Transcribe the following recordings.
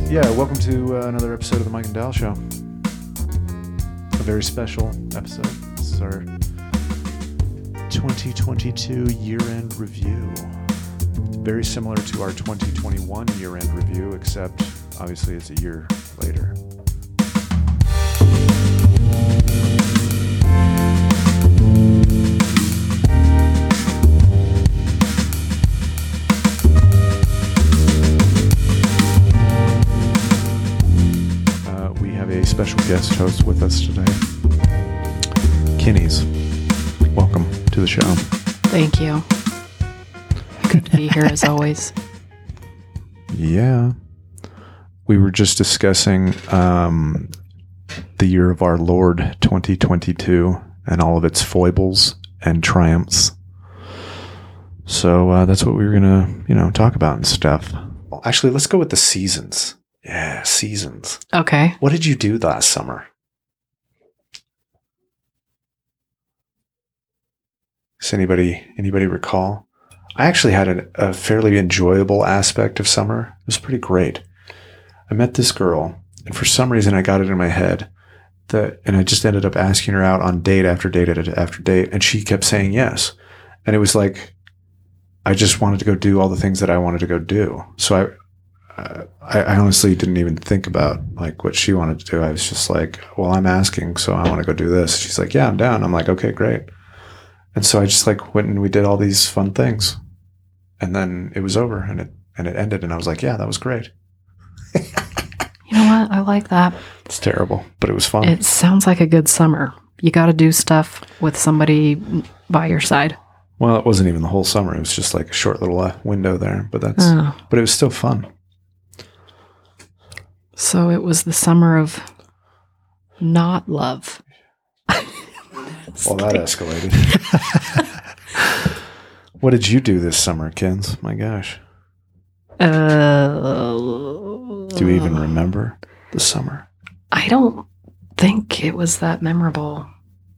Yeah, welcome to another episode of the Mike and Dal Show. A very special episode. This is our 2022 year-end review. It's very similar to our 2021 year-end review, except obviously it's a year later. Special guest host with us today, Kinnies. Welcome to the show. Thank you. Good to be here as always. Yeah. We were just discussing the year of our Lord 2022 and all of its foibles and triumphs. So that's what we were going to, talk about and stuff. Well, actually, let's go with the seasons. Yeah, seasons. Okay. What did you do last summer? Does anybody recall? I actually had a fairly enjoyable aspect of summer. It was pretty great. I met this girl, and for some reason I got it in my head and I just ended up asking her out on date after date after date, and she kept saying yes. And it was like I just wanted to go do all the things that I wanted to go do. So I honestly didn't even think about like what she wanted to do. I was just like, well, I'm asking, so I want to go do this. She's like, yeah, I'm down. I'm like, okay, great. And so I just like went and we did all these fun things, and then it was over and it ended. And I was like, yeah, that was great. You know what? I like that. It's terrible, but it was fun. It sounds like a good summer. You got to do stuff with somebody by your side. Well, it wasn't even the whole summer. It was just like a short little window there, but but it was still fun. So it was the summer of not love. Well, that escalated. What did you do this summer, Kins? My gosh. Do you even remember the summer? I don't think it was that memorable.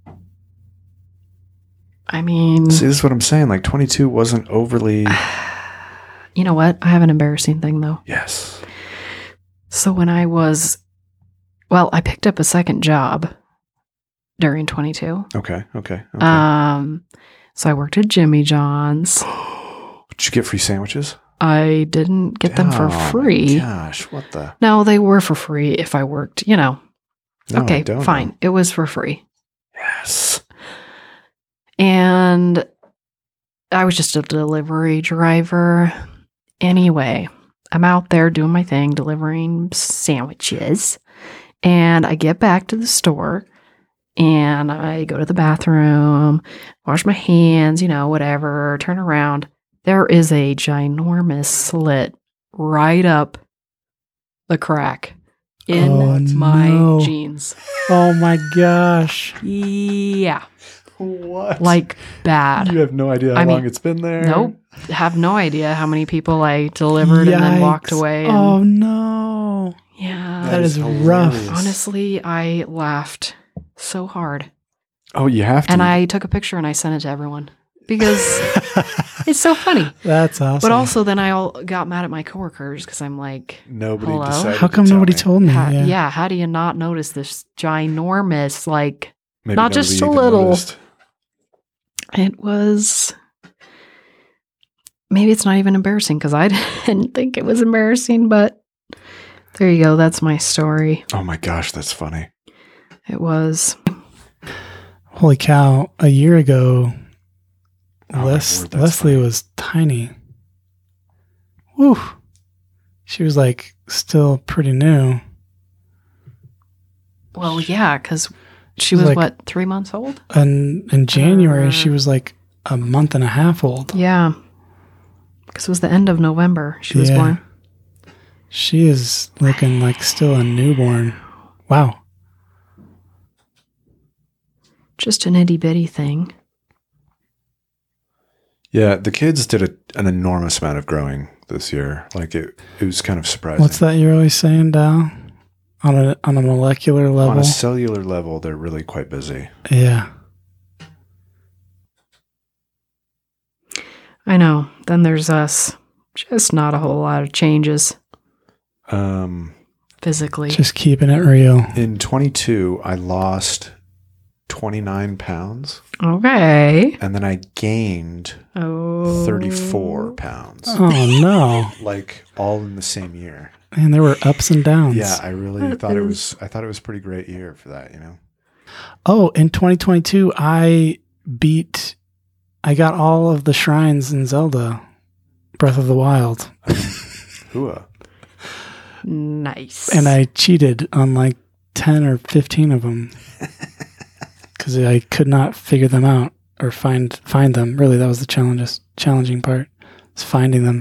I mean... See, this is what I'm saying. Like, 22 wasn't overly... You know what? I have an embarrassing thing, though. Yes. So when I picked up a second job during 22. Okay. So I worked at Jimmy John's. Did you get free sandwiches? I didn't get them for free. Oh my gosh, what the? No, they were for free if I worked, No, okay, fine. It was for free. Yes. And I was just a delivery driver. Anyway, I'm out there doing my thing, delivering sandwiches, and I get back to the store, and I go to the bathroom, wash my hands, whatever, turn around. There is a ginormous slit right up the crack in my jeans. Oh my gosh. Yeah. What? Like bad. You have no idea how long it's been there? Nope. Have no idea how many people I delivered and then walked away. Oh no. Yeah. That is rough. Honestly, I laughed so hard. Oh, you have to. And I took a picture and I sent it to everyone because it's so funny. That's awesome. But also then I all got mad at my coworkers because I'm like, nobody hello? decided. How come nobody told me? Yeah. How do you not notice this ginormous, like, maybe not just a little. Noticed. It was, maybe it's not even embarrassing because I didn't think it was embarrassing, but there you go. That's my story. Oh my gosh, that's funny. It was. Holy cow. A year ago, Oh, Leslie was tiny. Woo. She was like still pretty new. Well, yeah, because she was like, 3 months old? And in January, she was like a month and a half old. Yeah. Because it was the end of November she was born. She is looking like still a newborn. Wow. Just an itty bitty thing. Yeah, the kids did an enormous amount of growing this year. Like it was kind of surprising. What's that you're always saying, Dal? On a molecular level? On a cellular level, they're really quite busy. Yeah. I know. Then there's us. Just not a whole lot of changes. physically. Just keeping it real. In 22, I lost 29 pounds, Okay. and then I gained Oh. 34 pounds. Oh no. Like all in the same year. And there were ups and downs. Yeah, I really That thought it is- was. I thought it was a pretty great year for that. You know. Oh, in 2022, I got all of the shrines in Zelda Breath of the Wild. Hua. Nice. And I cheated on like 10 or 15 of them because I could not figure them out or find them. Really, that was the challenging part, is finding them.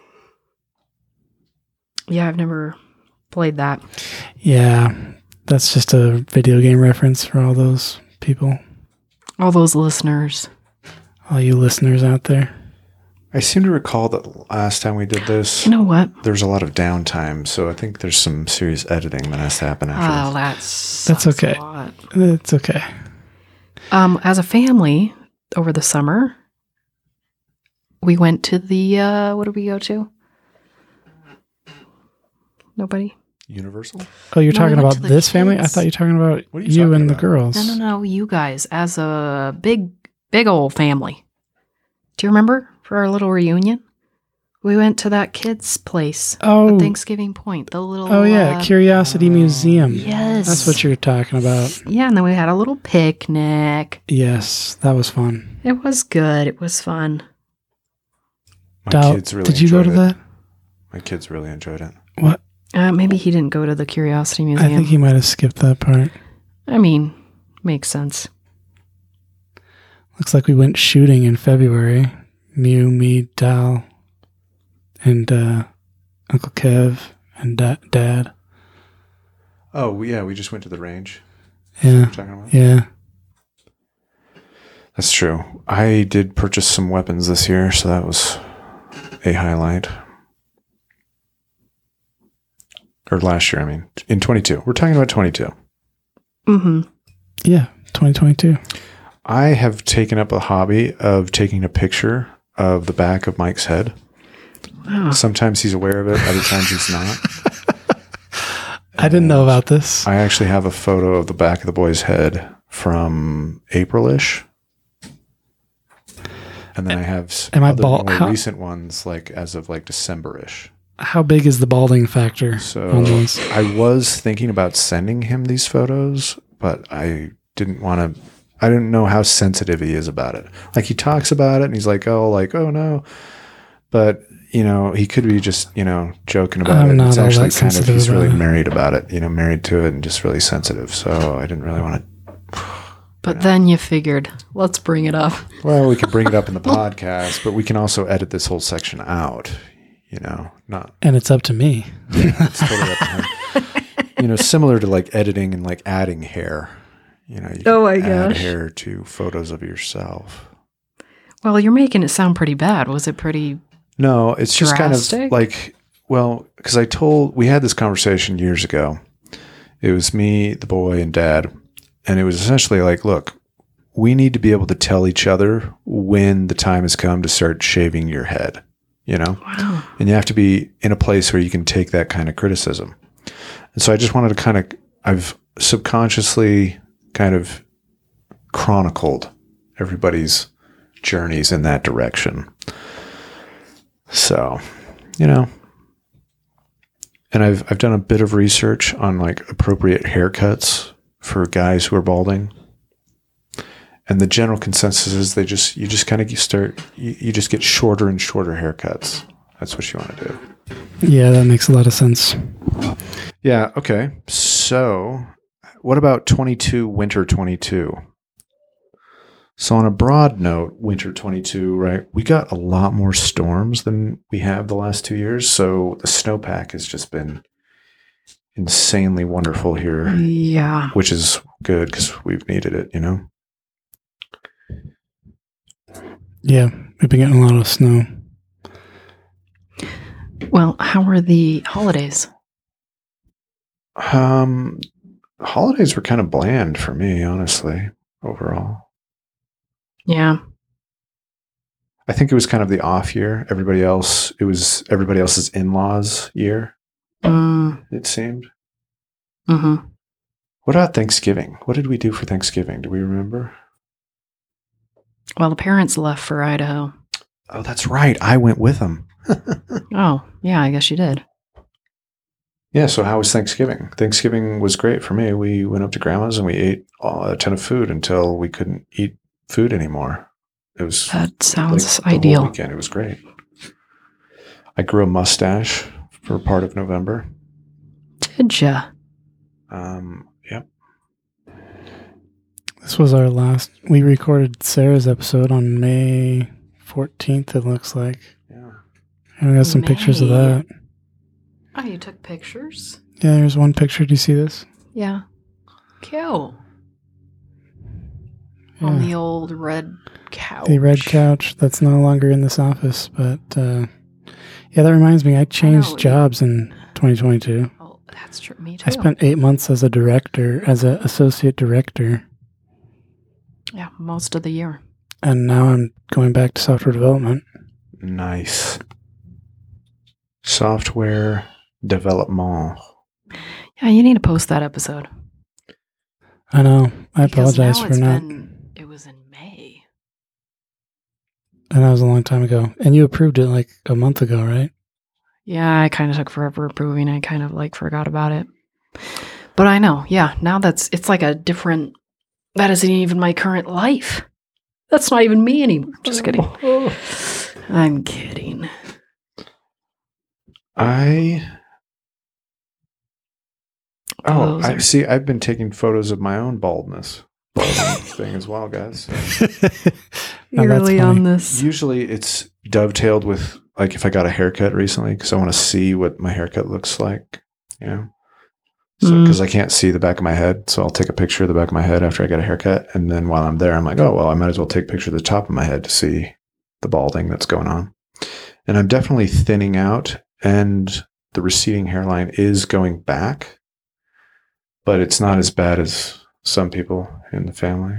Yeah, I've never played that. Yeah, that's just a video game reference for all those people, All those listeners. all you listeners out there. I seem to recall that last time we did this, You know what? there's a lot of downtime, so I think there's some serious editing that has to happen after Oh, this. that's okay. a lot. It's okay. As a family over the summer, we went to the what did we go to? Nobody? Universal. Oh, you're No, we talking went about to the this family? I kids. thought you were talking about What are you you talking and the about? girls. No, you guys as a big old family. Do you remember for our little reunion? We went to that kids' place Oh, at Thanksgiving Point. The little oh yeah, Curiosity Museum. yes, That's what you're talking about. Yeah, and then we had a little picnic. Yes, that was fun. It was good. It was fun. My Dal, kids really did you go enjoyed to it. that? My kids really enjoyed it. What? Maybe he didn't go to the Curiosity I Museum. think he might have skipped that part. I mean, makes sense. Looks like we went shooting in February. Mew, me, Dal, and Uncle Kev and Dad. Oh yeah, we just went to the range. Yeah, You're talking about? yeah. That's true. I did purchase some weapons this year, so that was a highlight. Or last year, I mean, in 22. We're talking about 22. Mm-hmm. Yeah, 2022. I have taken up a hobby of taking a picture of the back of Mike's head. Wow. Sometimes he's aware of it, other times he's not. I didn't know about this. I actually have a photo of the back of the boy's head from April-ish. And then I have Am I other bald? more How- recent ones, like as of like December-ish. How big is the balding factor So on those? I was thinking about sending him these photos, but I didn't want to. I didn't know how sensitive he is about it. Like he talks about it, and he's like, "Oh, no," but you know, he could be just joking about I'm it. not It's all actually that kind of sensitive he's really about it. married about it. Married to it, and just really sensitive. So I didn't really want to. But then you figured, let's bring it up. Well, we could bring it up in the podcast, but we can also edit this whole section out. Not And it's up to me. it's totally up to him. Similar to like editing and like adding hair. You Oh my can add gosh. hair to photos of yourself. Well, you're making it sound pretty bad. Was it pretty? No, it's just kind Drastic? of like, well, because we had this conversation years ago. It was me, the boy, and Dad. And it was essentially like, look, we need to be able to tell each other when the time has come to start shaving your head, Wow. And you have to be in a place where you can take that kind of criticism. And so I just wanted to I've subconsciously kind of chronicled everybody's journeys in that direction. So, and I've done a bit of research on like appropriate haircuts for guys who are balding. And the general consensus is you just kind of you just get shorter and shorter haircuts. That's what you want to do. Yeah, that makes a lot of sense. Yeah. Okay. So what about 22, winter 22? So on a broad note, winter 22, right? We got a lot more storms than we have the last 2 years. So the snowpack has just been insanely wonderful here, Yeah. which is good because we've needed it, Yeah, we've been getting a lot of snow. Well, how were the holidays? Holidays were kind of bland for me, honestly, overall. Yeah. I think it was kind of the off year. It was everybody else's in-laws year, Mm, it seemed. Mm-hmm. What about Thanksgiving? What did we do for Thanksgiving? Do we remember? Well, the parents left for Idaho. Oh, that's right. I went with them. Oh, yeah, I guess you did. Yeah, so how was Thanksgiving? Thanksgiving was great for me. We went up to Grandma's and we ate a ton of food until we couldn't eat food anymore. It was That sounds the whole ideal. weekend. It was great. I grew a mustache for part of November. Did ya? Yep. This was our last. We recorded Sarah's episode on May 14th, it looks like. Yeah. And we got some pictures of May. that. Oh, you took pictures? Yeah, there's one picture. Do you see this? Yeah. Cute. Yeah. On the old red couch. The red couch that's no longer in this office. But yeah, that reminds me, I changed jobs in 2022. Oh, that's true. Me too. I spent 8 months as a director, as an associate director. Yeah, most of the year. And now I'm going back to software development. Nice. Software development. Yeah, you need to post that episode. I know. I Because apologize now for it's not. It was in May. And that was a long time ago. And you approved it like a month ago, right? Yeah, I kind of took forever approving. I kind of forgot about it. But I know. Yeah, now it's like a different. That isn't even my current life. That's not even me anymore. Just kidding. I'm kidding. I Those I are- see. I've been taking photos of my own baldness thing as well, guys. So Now You're that's really funny. on this. usually it's dovetailed with like if I got a haircut recently because I want to see what my haircut looks like, you know. So Mm. because I can't see the back of my head, so I'll take a picture of the back of my head after I get a haircut, and then while I'm there, I'm like, oh well, I might as well take a picture of the top of my head to see the balding that's going on. And I'm definitely thinning out, and the receding hairline is going back, but it's not as bad as some people in the family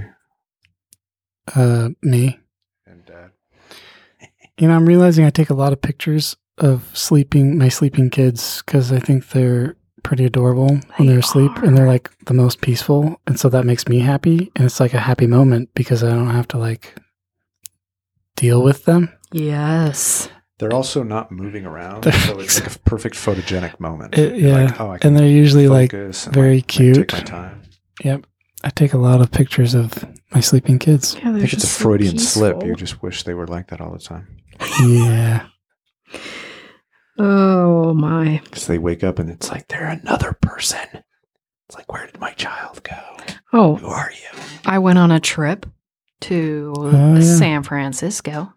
Me. and Dad. You know, I'm realizing I take a lot of pictures of my sleeping kids because I think they're pretty adorable when They they're asleep are. and they're like the most peaceful. And so that makes me happy. And it's like a happy moment because I don't have to like deal with them. Yes. They're also not moving around, They're- so it's like a perfect photogenic moment. Yeah. Like, oh, I can And they're usually like focus and, very like, cute. Take my time. Yep. I take a lot of pictures of my sleeping kids. Yeah, I think it's a Freudian slip. You just wish they were like that all the time. Yeah. Oh my. Because they wake up and it's like they're another person. It's like, where did my child go? Oh, Who are you? I went on a trip to Oh, yeah. San Francisco.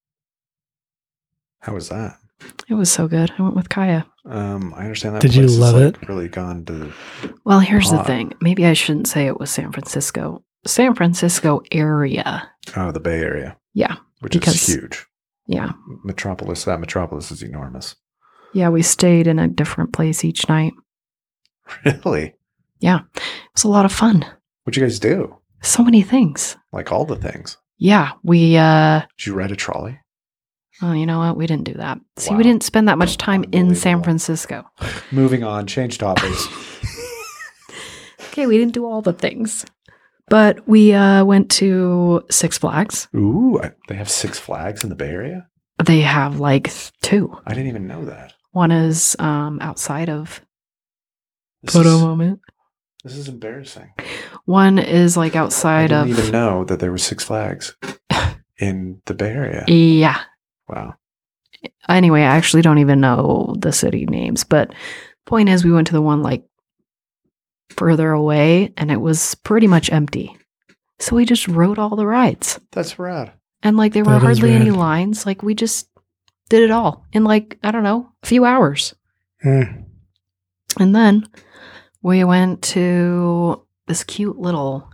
How was that? It was so good. I went with Kaya. I understand that. Did you place is, love like, it? Really gone to. Well, here's the Hot. thing. Maybe I shouldn't say it was San Francisco. San Francisco area. Oh, the Bay Area. Yeah. Which Because- is huge. Yeah. Metropolis. That metropolis is enormous. Yeah, we stayed in a different place each night. Really? It was a lot of fun. What'd you guys do? So many things. Like all the things. Yeah, we Did you ride a trolley? well, you know what? We didn't do that. See, Wow. we didn't spend that much time in San Unbelievable. Francisco. Moving on. Change topics. Okay, we didn't do all the things. But we went to Six Flags. Ooh, they have Six Flags in the Bay Area? They have like two. I didn't even know that. One is outside of This is, moment. this is embarrassing. One is like I outside didn't of even know that there were Six Flags in the Bay Area. Yeah. Wow. Anyway, I actually don't even know the city names, but point is we went to the one like further away and it was pretty much empty. So we just rode all the rides. That's rad. And like there were That is hardly any rad. lines. Like we just did it all in like, I don't know, a few hours. Mm. And then we went to this cute little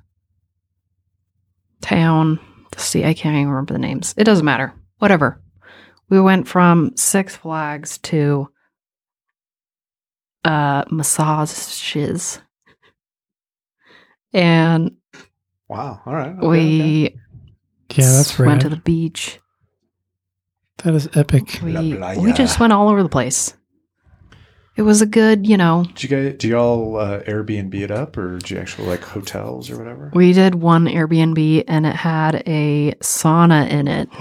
town. See, I can't even remember the names. It doesn't matter. Whatever. We went from Six Flags to massages. And Wow. All right. Okay, we Yeah, that's went rad. to the beach. That is epic. La We playa. we just went all over the place. It was a good, Do y'all Airbnb it up, or did you actually like hotels or whatever? we did one Airbnb and it had a sauna in it,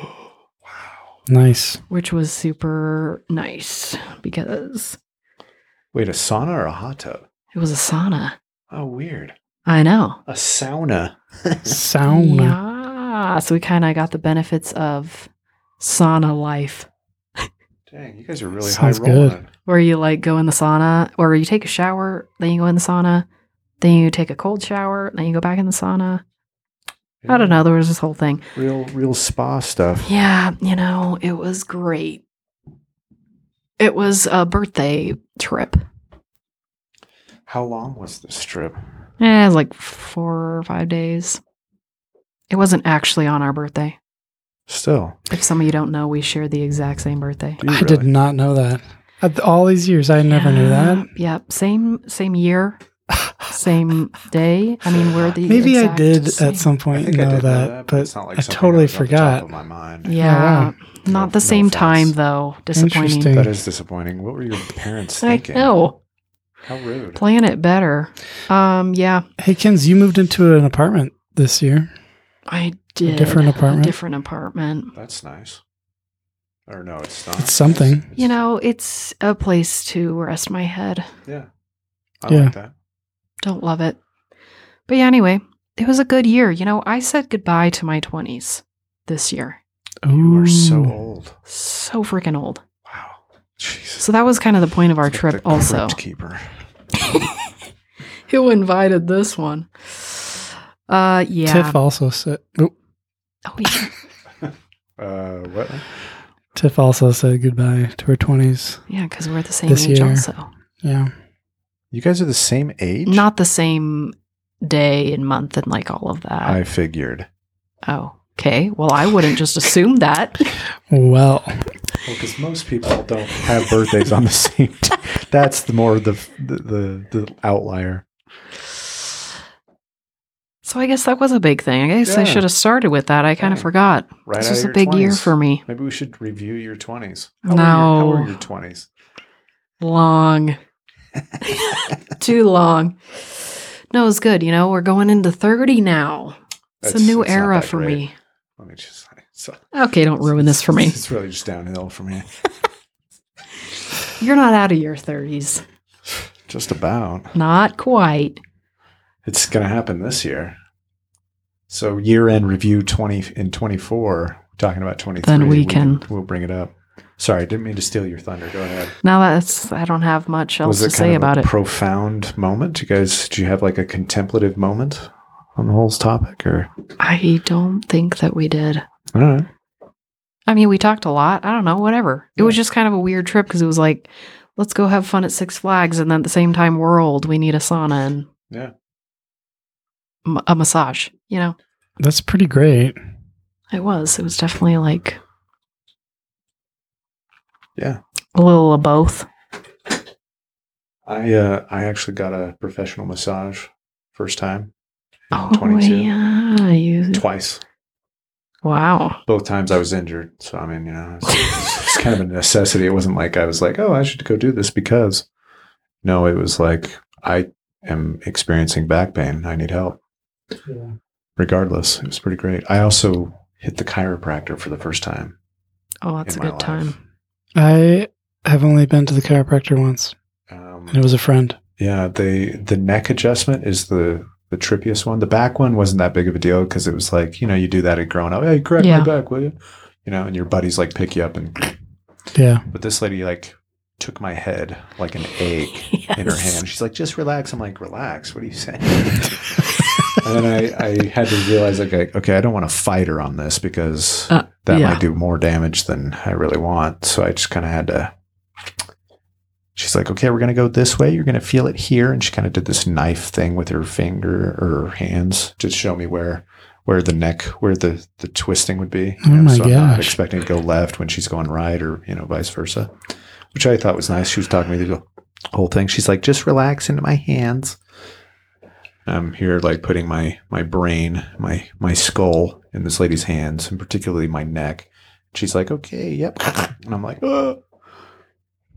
Nice. which was super nice because Wait, a sauna or a hot tub? it was a sauna. Oh, weird. I know. A sauna. Sauna. Yeah. So we kind of got the benefits of sauna life, Dang, you guys are really Sounds high rolling. good. where you like go in the sauna or you take a shower, then you go in the sauna, then you take a cold shower, then you go back in the sauna. I don't know. There was this whole thing. Real spa stuff. Yeah, it was great. It was a birthday trip. How long was this trip? It was like 4 or 5 days. It wasn't actually on our birthday. Still. If some of you don't know, we share the exact same birthday. Do you I did really? not know that. All these years, I never knew that. Yep. Same year, same day. I mean, we're the Maybe I exact did same. at some I point think I know did that, but it's not like I something totally that was on the top forgot. of my mind. Yeah. wow. Not No the same offense. time though. Disappointing. Interesting. That is disappointing. What were your parents I thinking? know. How rude. Plan it better. Yeah, Hey, Kins, you moved into an apartment this year. I did. different apartment? A different apartment. That's nice. Or no, it's not. It's something. It's a place to rest my head. Yeah. I Yeah. like that. Don't love it. But yeah, anyway, it was a good year. I said goodbye to my 20s this year. You are so Ooh. old. So freaking old. Wow. Jesus. So that was kind of the point of our It's like trip the also. Crypt Keeper. Who invited this one? Yeah. Tiff also said. Oh, Oh, yeah. What? Tiff also said goodbye to her 20s. Yeah, because we're the same This age year. also. Yeah. You guys are the same age? Not the same day and month and like all of that. I figured. Oh, okay. Well, I wouldn't just assume that. Well, Well, because most people don't have birthdays on the same day. That's the more the outlier. So I guess that was a big thing. I guess I Yeah. should have started with that. I kind of Dang. forgot. Right This out was of a your big year 20s. for me. Maybe we should review your 20s. No. How were your 20s? Long. Too long. No, it's good. We're going into 30 now. It's a new It's not era that for great. me. Let me just say. So, Okay, don't ruin this for me. It's really just downhill for me. You're not out of your 30s. Just about. Not quite. It's going to happen this year. So year-end review 20 in 24. We're talking about 23. Then We'll bring it up. Sorry, I didn't mean to steal your thunder. Go ahead. Now I don't have much else Was to it say kind of about a it. profound moment? Did you have like a contemplative moment on the whole topic, or I don't think that we did. I don't know. I mean, we talked a lot. I don't know, whatever. It was Yeah. just kind of a weird trip because it was like, let's go have fun at Six Flags. And then at the same time, we're old. We need a sauna and Yeah. a massage. that's pretty great. It was definitely like Yeah. a little of both. I actually got a professional massage first time. in Oh, 22. yeah. Twice. Wow. Both times I was injured. So, I mean, it's kind of a necessity. It wasn't like I was like, oh, I should go do this because. No, it was like, I am experiencing back pain. I need help. Regardless, it was pretty great. I also hit the chiropractor for the first time. Oh, that's a in my good time. life. I have only been to the chiropractor once, and it was a friend. Yeah, the neck adjustment is the trippiest one. The back one wasn't that big of a deal because it was like, you do that at growing up. Hey, crack Yeah. my back, will you? And your buddies like pick you up Yeah. but this lady like took my head like an egg in her Yes. hand. She's like, just relax. I'm like, relax. What are you saying? And then I had to realize like, okay, I don't want to fight her on this because that yeah. might do more damage than I really want. So I just kind of had to. She's like, okay, we're going to go this way. You're going to feel it here. And she kind of did this knife thing with her finger or her hands to show me where the neck, where the twisting would be. Oh my so I'm not gosh. expecting to go left when she's going right or, vice versa, which I thought was nice. She was talking me through the whole thing. She's like, just relax into my hands. I'm here like putting my brain, my skull in this lady's hands, and particularly my neck. She's like, okay, yep. And I'm like, oh.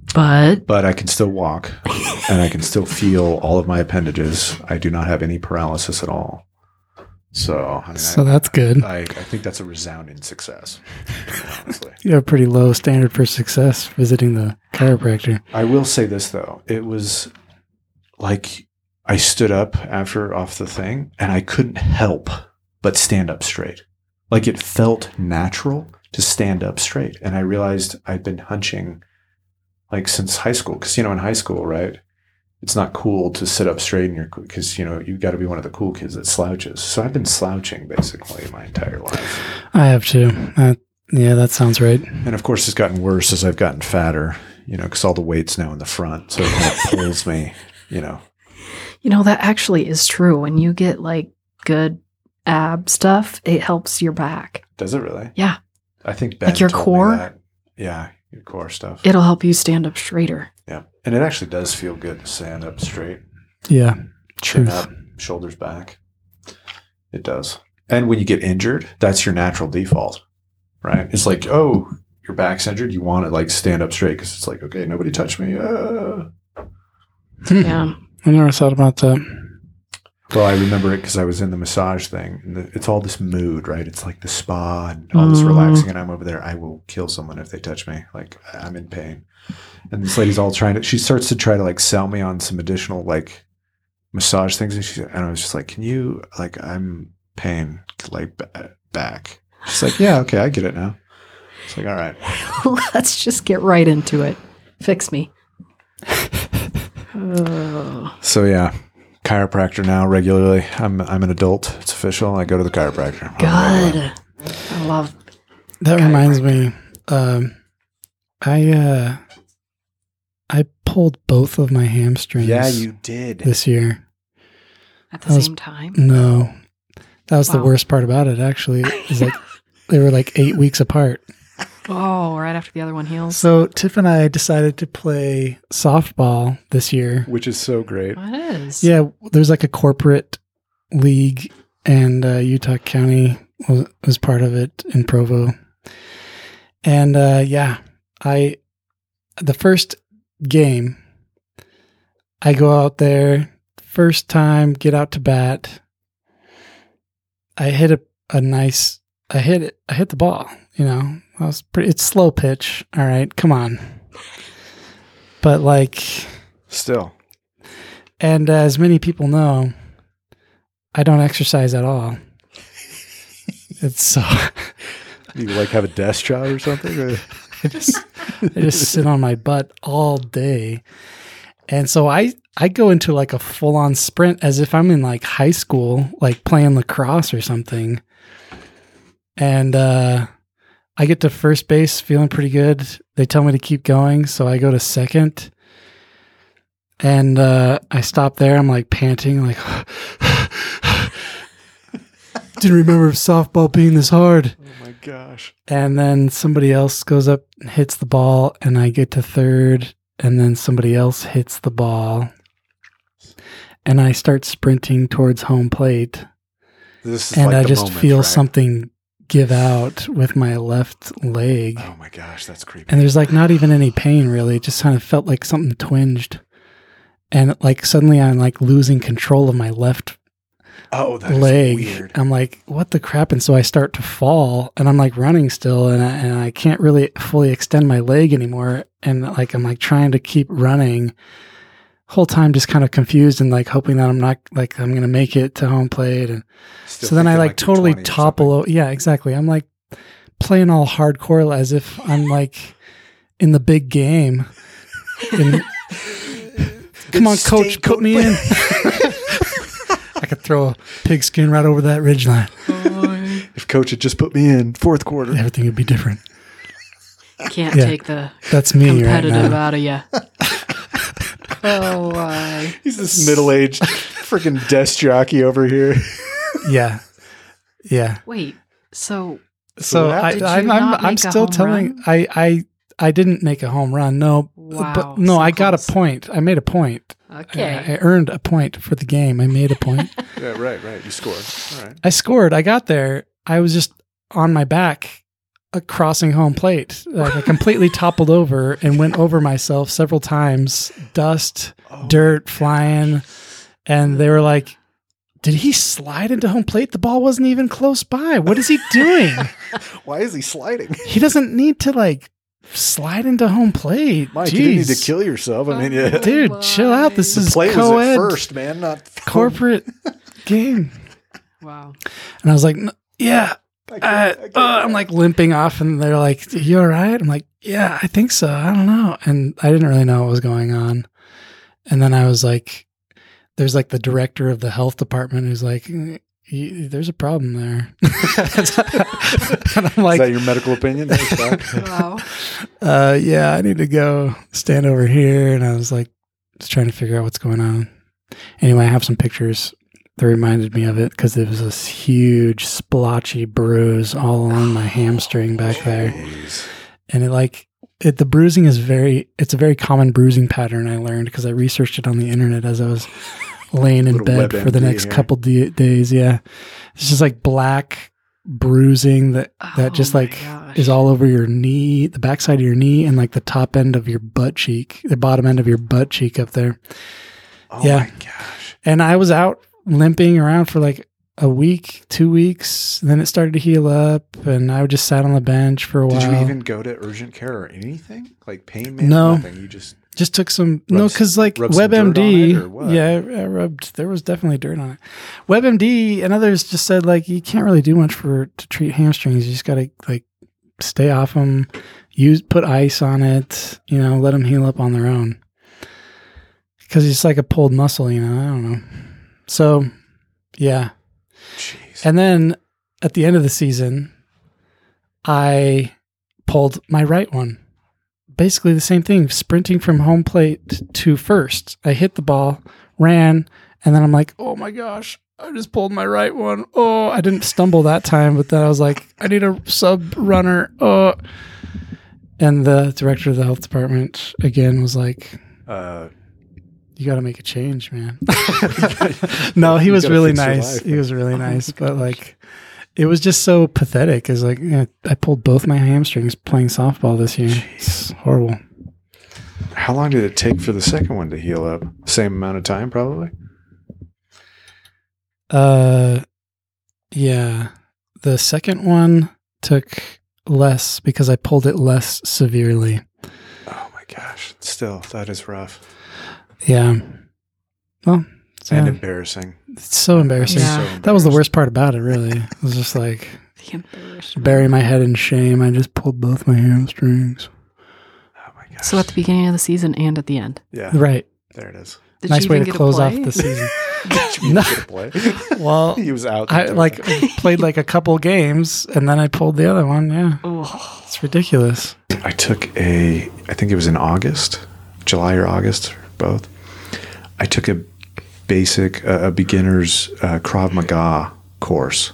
but I can still walk and I can still feel all of my appendages. I do not have any paralysis at all. So, That's good. I think that's a resounding success, honestly. You have a pretty low standard for success visiting the chiropractor. I will say this, though. It was like I stood up off the thing and I couldn't help but stand up straight. Like it felt natural to stand up straight. And I realized I'd been hunching like since high school. Because, in high school, right? It's not cool to sit up straight because, you got to be one of the cool kids that slouches. So I've been slouching basically my entire life. I have too. Yeah, that sounds right. And of course, it's gotten worse as I've gotten fatter, because all the weight's now in the front. So it kind of pulls me, That actually is true. When you get like good ab stuff, it helps your back. Does it really? Yeah. I think Ben like your told me core. that. Yeah, your core stuff. It'll help you stand up straighter. Yeah. And it actually does feel good to stand up straight. Yeah. Chin Truth. up, shoulders back. It does. And when you get injured, that's your natural default, right? It's like, oh, your back's injured. You want to like stand up straight because it's like, okay, nobody touch me. Yeah. I never thought about that. Well, I remember it because I was in the massage thing. And it's all this mood, right? It's like the spa and all this relaxing. And I'm over there. I will kill someone if they touch me. Like I'm in pain. And this lady's all she starts to try to like sell me on some additional like massage things. And I was just like, can you, like, I'm pain, like back. She's like, yeah, okay, I get it now. It's like, all right. Let's just get right into it. Fix me. Oh. So yeah, chiropractor now regularly. I'm an adult. It's official. I go to the chiropractor. Good. I love That reminds me. I pulled both of my hamstrings. Yeah, you did. This year. at the same time. No, that was the Wow. worst part about it. Actually, is that they were like 8 weeks apart. Oh, right after the other one heals. So Tiff and I decided to play softball this year. Which is so great. What is? Yeah, there's like a corporate league, and Utah County was part of it in Provo. And the first game, I go out there, first time, get out to bat. I hit I hit the ball, it's slow pitch. All right, come on. But Still. and as many people know, I don't exercise at all. It's so You like have a desk job or something? Or? I just sit on my butt all day. And so I go into like a full on sprint as if I'm in like high school, like playing lacrosse or something. And I get to first base feeling pretty good. They tell me to keep going. So I go to second and I stop there. I'm like panting, like, didn't remember softball being this hard. Oh my gosh. And then somebody else goes up and hits the ball, and I get to third, and then somebody else hits the ball. And I start sprinting towards home plate. This is And like I the just moment, feel right? something give out with my left leg. Oh my gosh, that's creepy. And there's like not even any pain really. It just kind of felt like something twinged. And like suddenly I'm like losing control of my left That's leg. weird. I'm like, what the crap? And so I start to fall, and I'm like running still, and I can't really fully extend my leg anymore. And like I'm like trying to keep running, whole time just kind of confused and like hoping that I'm not like I'm gonna make it to home plate. And Still so then I thinking like you're totally 20 or topple. something. Yeah, exactly. I'm like playing all hardcore as if I'm like in the big game. And, come on, coach, put me in. I could throw a pigskin right over that ridgeline. If coach had just put me in fourth quarter. Everything would be different. Can't Yeah. take the That's me right competitive now. out of you. Oh, why? He's this middle-aged freaking desk jockey over here. Yeah. Yeah. Wait, so So what happened? Did you not I'm make a still home telling run? I didn't make a home run. No. Wow, But no, so I got close. a point. I made a point. okay. I earned a point for the game. I made a point. Yeah, right. You scored. All right. I scored. I got there. I was just on my back crossing home plate. Like I completely toppled over and went over myself several times. Dust, dirt flying. And they were like, did he slide into home plate? The ball wasn't even close by. What is he doing? Why is he sliding? He doesn't need to like slide into home plate. Mike, Jeez. you didn't need to kill yourself. I mean, yeah. Dude, chill out. This is Play was co-ed at first, man, not corporate game. Wow. And I was like, yeah. I'm like limping off, and they're like, you all right? I'm like, yeah, I think so. I don't know. And I didn't really know what was going on. And then I was like, there's like the director of the health department who's like, there's a problem there. And I'm like, Is that your medical opinion? Wow. Yeah, I need to go stand over here. And I was like, just trying to figure out what's going on. Anyway, I have some pictures that reminded me of it because there was this huge splotchy bruise all along my hamstring back there. And the bruising is it's a very common bruising pattern I learned because I researched it on the internet as I was laying in bed for the next couple days. Yeah. It's just like black bruising that just like is all over your knee, the backside of your knee, and like the top end of your butt cheek, the bottom end of your butt cheek up there. Oh yeah. my gosh. And I was out limping around for like a week, 2 weeks. And then it started to heal up, and I just sat on the bench for a while. Did you even go to urgent care or anything? Like pain man? No. Nothing. You just took some, because like rub some dirt on it, WebMD, or what? yeah, I rubbed, there was definitely dirt on it. WebMD and others just said like, you can't really do much to treat hamstrings. You just got to like stay off them, put ice on it, let them heal up on their own. Because it's like a pulled muscle, I don't know. So, yeah. Jeez. And then at the end of the season, I pulled my right one. Basically the same thing, sprinting from home plate to first. I hit the ball, ran, and then I'm like, oh my gosh, I just pulled my right one. Oh, I didn't stumble that time, but then I was like, I need a sub runner. Oh. And the director of the health department again was like, you got to make a change, man. No, he was really nice. He was really nice, but like, it was just so pathetic. It's like, I pulled both my hamstrings playing softball this year. It's horrible. How long did it take for the second one to heal up? Same amount of time, probably? Yeah. The second one took less because I pulled it less severely. Oh my gosh. Still, that is rough. Yeah. Well, And embarrassing. It's so embarrassing. Yeah. That was the worst part about it, really. It was just like bury my head in shame. I just pulled both my hamstrings. Oh my gosh. So at the beginning of the season and at the end. Yeah. Right. There it is. Did Nice you way even to get a close off play? the season. No. No. Well, He was out. I like played like a couple games and then I pulled the other one. Yeah. Oh. It's ridiculous. I took I think it was in August, July or August, or both. I took a beginner's Krav Maga course.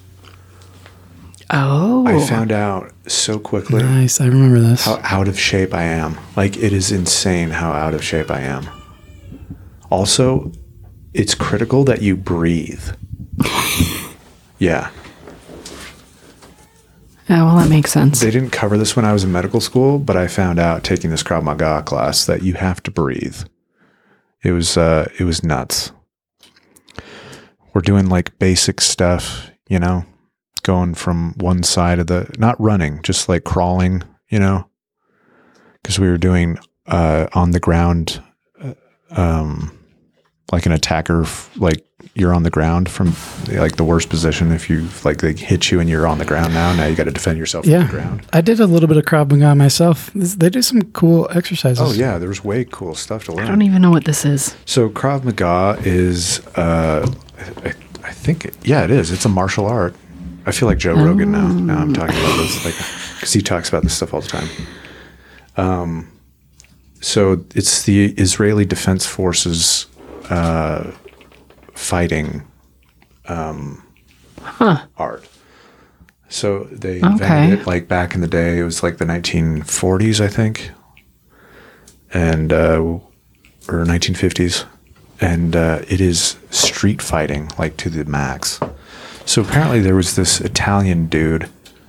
Oh. I found out so quickly Nice. I remember this. how out of shape I am. Like, it is insane how out of shape I am. Also, it's critical that you breathe. Yeah. Yeah, well, that makes sense. They didn't cover this when I was in medical school, but I found out taking this Krav Maga class that you have to breathe. It was nuts. We're doing like basic stuff, going from one side of not running, just like crawling, because we were doing on the ground, like an attacker, like you're on the ground from like the worst position. If you like they hit you and you're on the ground now you got to defend yourself from the ground. I did a little bit of Krav Maga myself. They do some cool exercises. Oh yeah, there's way cool stuff to learn. I don't even know what this is. So Krav Maga is, I think, it is. It's a martial art. I feel like Joe Rogan now. Now I'm talking about this, like, because he talks about this stuff all the time. So it's the Israeli Defense Forces fighting art. So they invented it like back in the day. It was like the 1940s, I think, and or 1950s, and it is street fighting like to the max. So apparently there was this Italian dude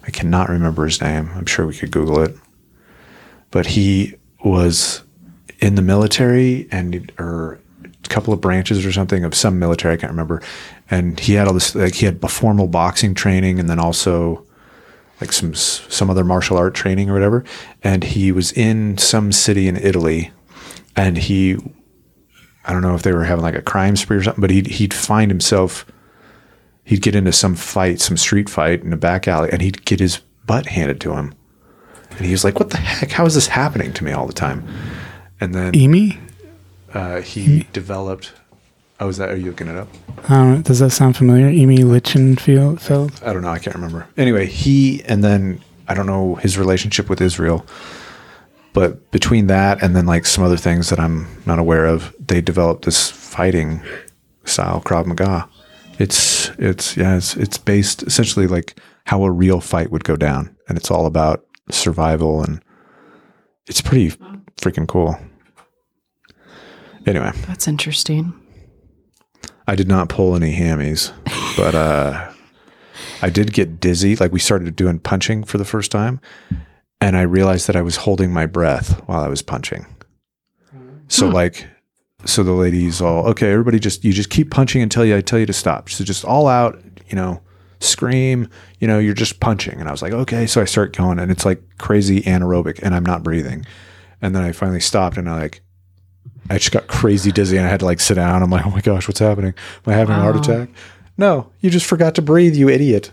I cannot remember his name. I'm sure we could Google it. But he was in the military or a couple of branches or something of some military, I can't remember. And he had all this, like he had formal boxing training and then also like some other martial art training or whatever. And he was in some city in Italy, and I don't know if they were having like a crime spree or something, but he'd find himself, he'd get into some street fight in a back alley, and he'd get his butt handed to him. And he was like, what the heck? How is this happening to me all the time? And then Emi? he developed, are you looking it up? Does that sound familiar? Emi Lichtenfeld? I don't know. I can't remember. Anyway, and then I don't know his relationship with Israel, but between that and then like some other things that I'm not aware of, they developed this fighting style, Krav Maga. It's based essentially like how a real fight would go down, and it's all about survival, and it's pretty freaking cool. Anyway, That's interesting. I did not pull any hammies, but I did get dizzy. Like we started doing punching for the first time, and I realized that I was holding my breath while I was punching. So so the lady's all, okay, everybody you just keep punching until I tell you to stop. So just all out, scream, you're just punching. And I was like, okay. So I start going, and it's like crazy anaerobic, and I'm not breathing. And then I finally stopped, and I just got crazy dizzy, and I had to like sit down. I'm like, oh my gosh, what's happening? Am I having a heart attack? No, you just forgot to breathe, you idiot.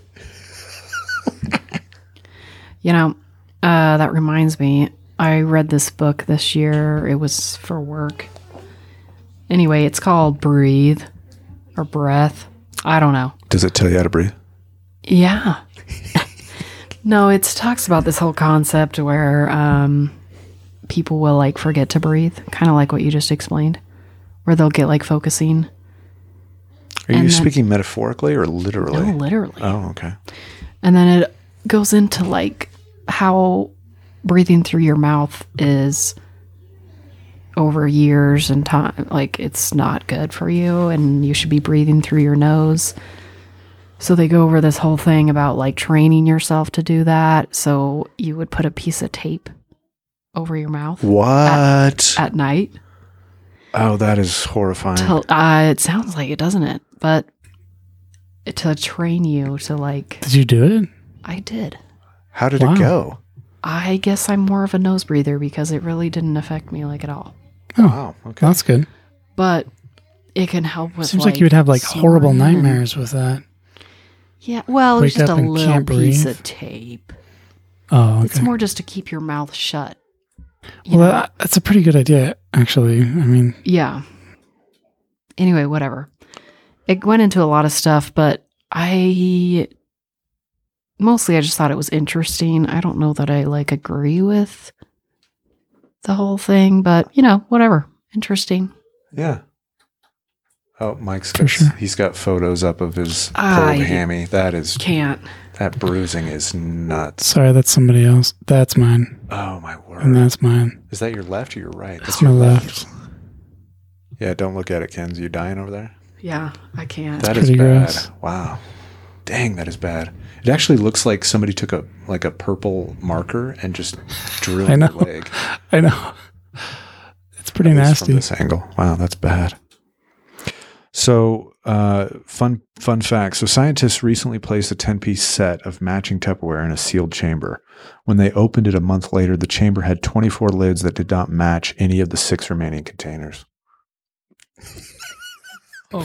That reminds me, I read this book this year. It was for work. Anyway, it's called Breathe or Breath. I don't know. Does it tell you how to breathe? Yeah. No, it talks about this whole concept where people will like forget to breathe, kind of like what you just explained, where they'll get like focusing. Are you speaking metaphorically or literally? No, literally. Oh, okay. And then it goes into like how breathing through your mouth is over years and time. Like it's not good for you, and you should be breathing through your nose. So they go over this whole thing about like training yourself to do that. So you would put a piece of tape over your mouth. What? At night. Oh, that is horrifying. It sounds like it, doesn't it? But to train you to like... Did you do it? I did. How did it go? I guess I'm more of a nose breather because it really didn't affect me like at all. Oh, wow. Okay. That's good. But it can help with Seems like you would have like horrible nightmares with that. Yeah, well, it's Wake just up a and little can't piece breathe. of tape. Oh, okay. It's more just to keep your mouth shut. That's a pretty good idea, actually. I mean... Yeah. Anyway, whatever. It went into a lot of stuff, but I just thought it was interesting. I don't know that I like agree with the whole thing, but whatever. Interesting. Yeah. Oh, Mike's For sure. He's got photos up of his pulled hammy. That bruising is nuts. Sorry, that's somebody else. That's mine. Oh my word. And that's mine. Is that your left or your right? That's my left. Yeah, don't look at it, Kenz. You dying over there? Yeah, I can't. That is pretty bad. gross. Wow. Dang, that is bad. It actually looks like somebody took a purple marker and just drew I in know. your leg. I know. It's pretty At least nasty. from this angle. Wow, that's bad. So, fun fact. So, scientists recently placed a 10-piece set of matching Tupperware in a sealed chamber. When they opened it a month later, the chamber had 24 lids that did not match any of the 6 remaining containers. Oh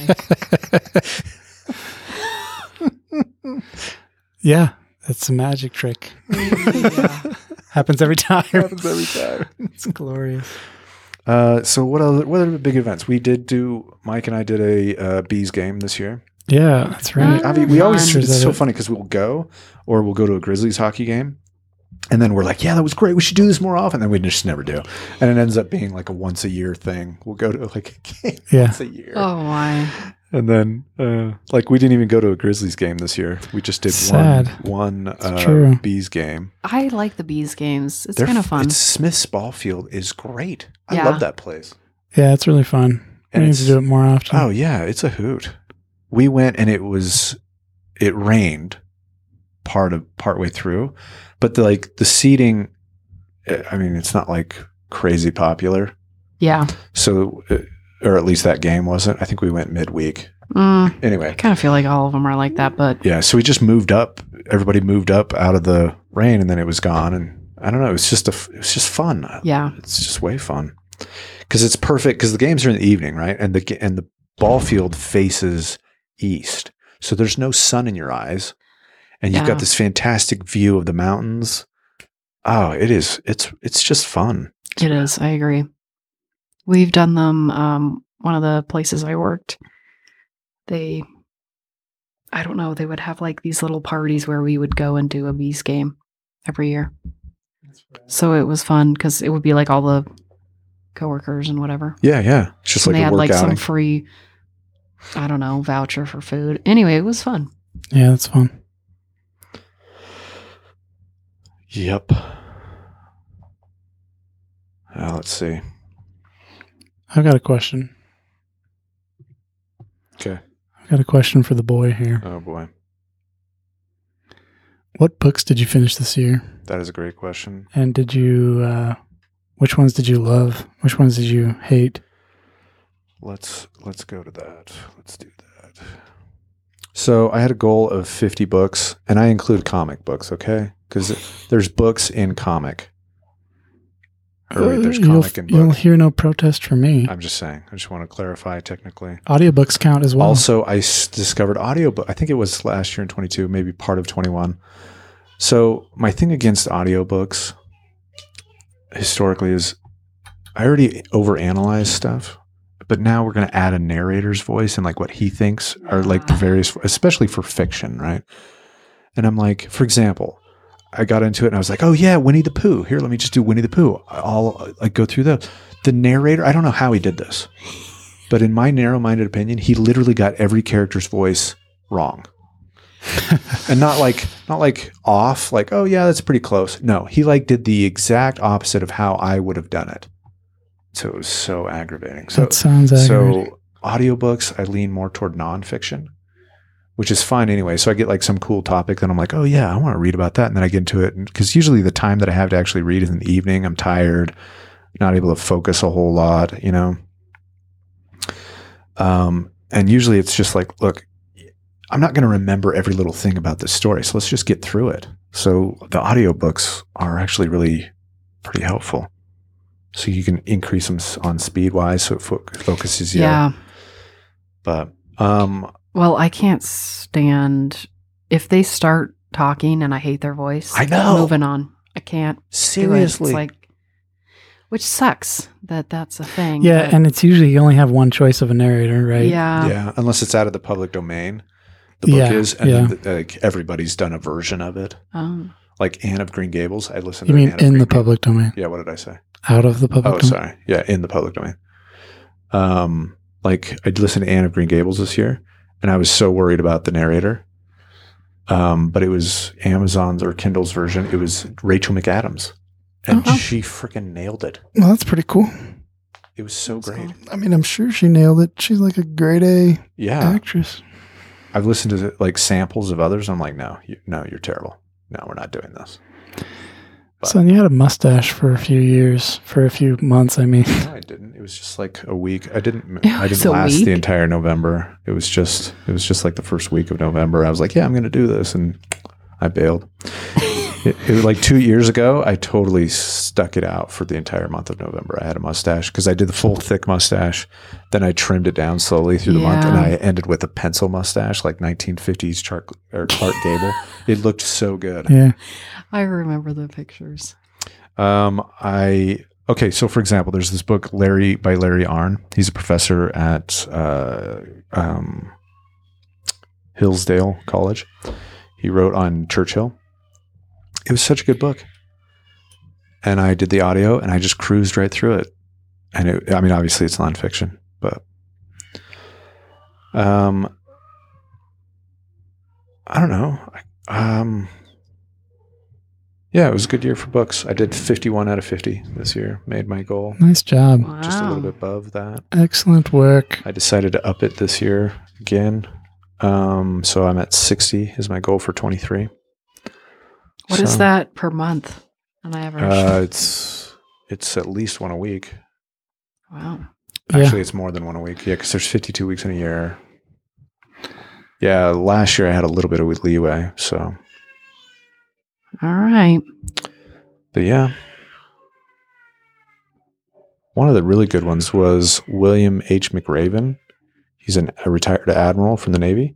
my. Yeah, that's a magic trick. Yeah. Happens every time. Happens every time. It's glorious. So what are the big events? Mike and I did a bees game this year. Yeah, that's right. We always, Pictures it's of so it. funny because we'll go to a Grizzlies hockey game. And then we're like, yeah, that was great. We should do this more often. And then we just never do. And it ends up being like a once a year thing. We'll go to like a game once a year. Oh my. And then we didn't even go to a Grizzlies game this year. We just did Sad. one true. bees game. I like the bees games. It's kind of fun. Smith's Ball Field is great. I Yeah. love that place. Yeah, it's really fun. And We need to do it more often. Oh yeah, it's a hoot. We went and it rained partway through, but the seating, I mean, it's not like crazy popular. Yeah. So, or at least that game wasn't. I think we went midweek. Anyway, I kind of feel like all of them are like that, but yeah. So we just moved up. Everybody moved up out of the rain, and then it was gone. And I don't know. It was just fun. yeah. It's just way fun because it's perfect because the games are in the evening, right? And the ball field faces east, so there's no sun in your eyes, and you've Yeah. got this fantastic view of the mountains. Oh, it is. It's just fun. It is. I agree. We've done them. One of the places I worked, I don't know, they would have like these little parties where we would go and do a Bees game every year. So it was fun because it would be like all the coworkers and whatever. Yeah. It's just And like they a had like some workout. free, I don't know, voucher for food. Anyway, it was fun. Yeah, that's fun. Yep. Let's see. I've got a question. Okay. I've got a question for the boy here. Oh boy, What books did you finish this year? that is a great question. And did you, which ones did you love? Which ones did you hate? Let's go to that. Let's do that. So I had a goal of 50 books, and I include comic books, okay? Because there's books in comic. Or wait, there's comic in You'll book. hear no protest from me. I'm just saying. I just want to clarify technically. Audiobooks count as well. Also, I discovered audiobook. I think it was last year in 22, maybe part of 21. So my thing against audiobooks historically is I already overanalyze stuff, but now we're going to add a narrator's voice and like what he thinks are like the various, especially for fiction, right? And I'm like, for example, I got into it and I was like, oh yeah, Winnie the Pooh. Here, let me just do Winnie the Pooh. I'll like go through the narrator. I don't know how he did this, but in my narrow-minded opinion, he literally got every character's voice wrong. And not like off, like, oh yeah, that's pretty close. No, he like did the exact opposite of how I would have done it. So it was so aggravating. So that sounds aggravating. so audiobooks, I lean more toward nonfiction, which is fine anyway. So I get like some cool topic, then I'm like, oh yeah, I want to read about that. And then I get into it. Because usually the time that I have to actually read is in the evening. I'm tired, not able to focus a whole lot, you know? And usually it's just like, look, I'm not going to remember every little thing about this story. So let's just get through it. So the audiobooks are actually really pretty helpful. So you can increase them on speed wise. So it focuses you. Yeah. But, Well, I can't stand if they start talking and I hate their voice. I know. Moving on. I can't. do it. seriously. It's like, which sucks that's a thing. Yeah, but- and it's usually you only have one choice of a narrator, right? yeah. yeah. Unless it's out of the public domain. The book Yeah, is. And yeah. then like everybody's done a version of it. Like Anne of Green Gables. I listened You to mean Anne of in Green the Gables. public domain? Yeah. What did I say? Out of the public Oh, domain? sorry. Yeah, in the public domain. Like I listened to Anne of Green Gables this year, and I was so worried about the narrator. But it was Amazon's or Kindle's version. It was Rachel McAdams, and Oh. she freaking nailed it. Well, that's pretty cool. It was so great. I mean, I'm sure she nailed it. She's like a grade A Yeah, actress. I've listened to like samples of others. I'm like, no, you're terrible. No, we're not doing this. But- Son, you had a mustache for a few months. I mean, No, I didn't. It was just like a week. I didn't It was a last week? the entire November. It was just like the first week of November. I was like, yeah, I'm going to do this. And I bailed. it was like 2 years ago. I totally stuck it out for the entire month of November. I had a mustache because I did the full thick mustache. Then I trimmed it down slowly through the month. And Yeah. I ended with a pencil mustache, like 1950s Clark Gable. It looked so good. yeah. I remember the pictures. Okay, so for example, there's this book by Larry Arnn. He's a professor at Hillsdale College. He wrote on Churchill. It was such a good book. And I did the audio and I just cruised right through it. And I mean, obviously it's nonfiction, but I don't know. Yeah, it was a good year for books. I did 51 out of 50 this year. Made my goal. Nice job. Wow. Just a little bit above that. Excellent work. I decided to up it this year again. So I'm at 60 is my goal for 23. What is that per month on average? It's at least one a week. Wow. Actually, it's more than one a week. Yeah, because there's 52 weeks in a year. Yeah, last year I had a little bit of leeway. So, All right. but yeah. One of the really good ones was William H. McRaven. He's a retired admiral from the Navy.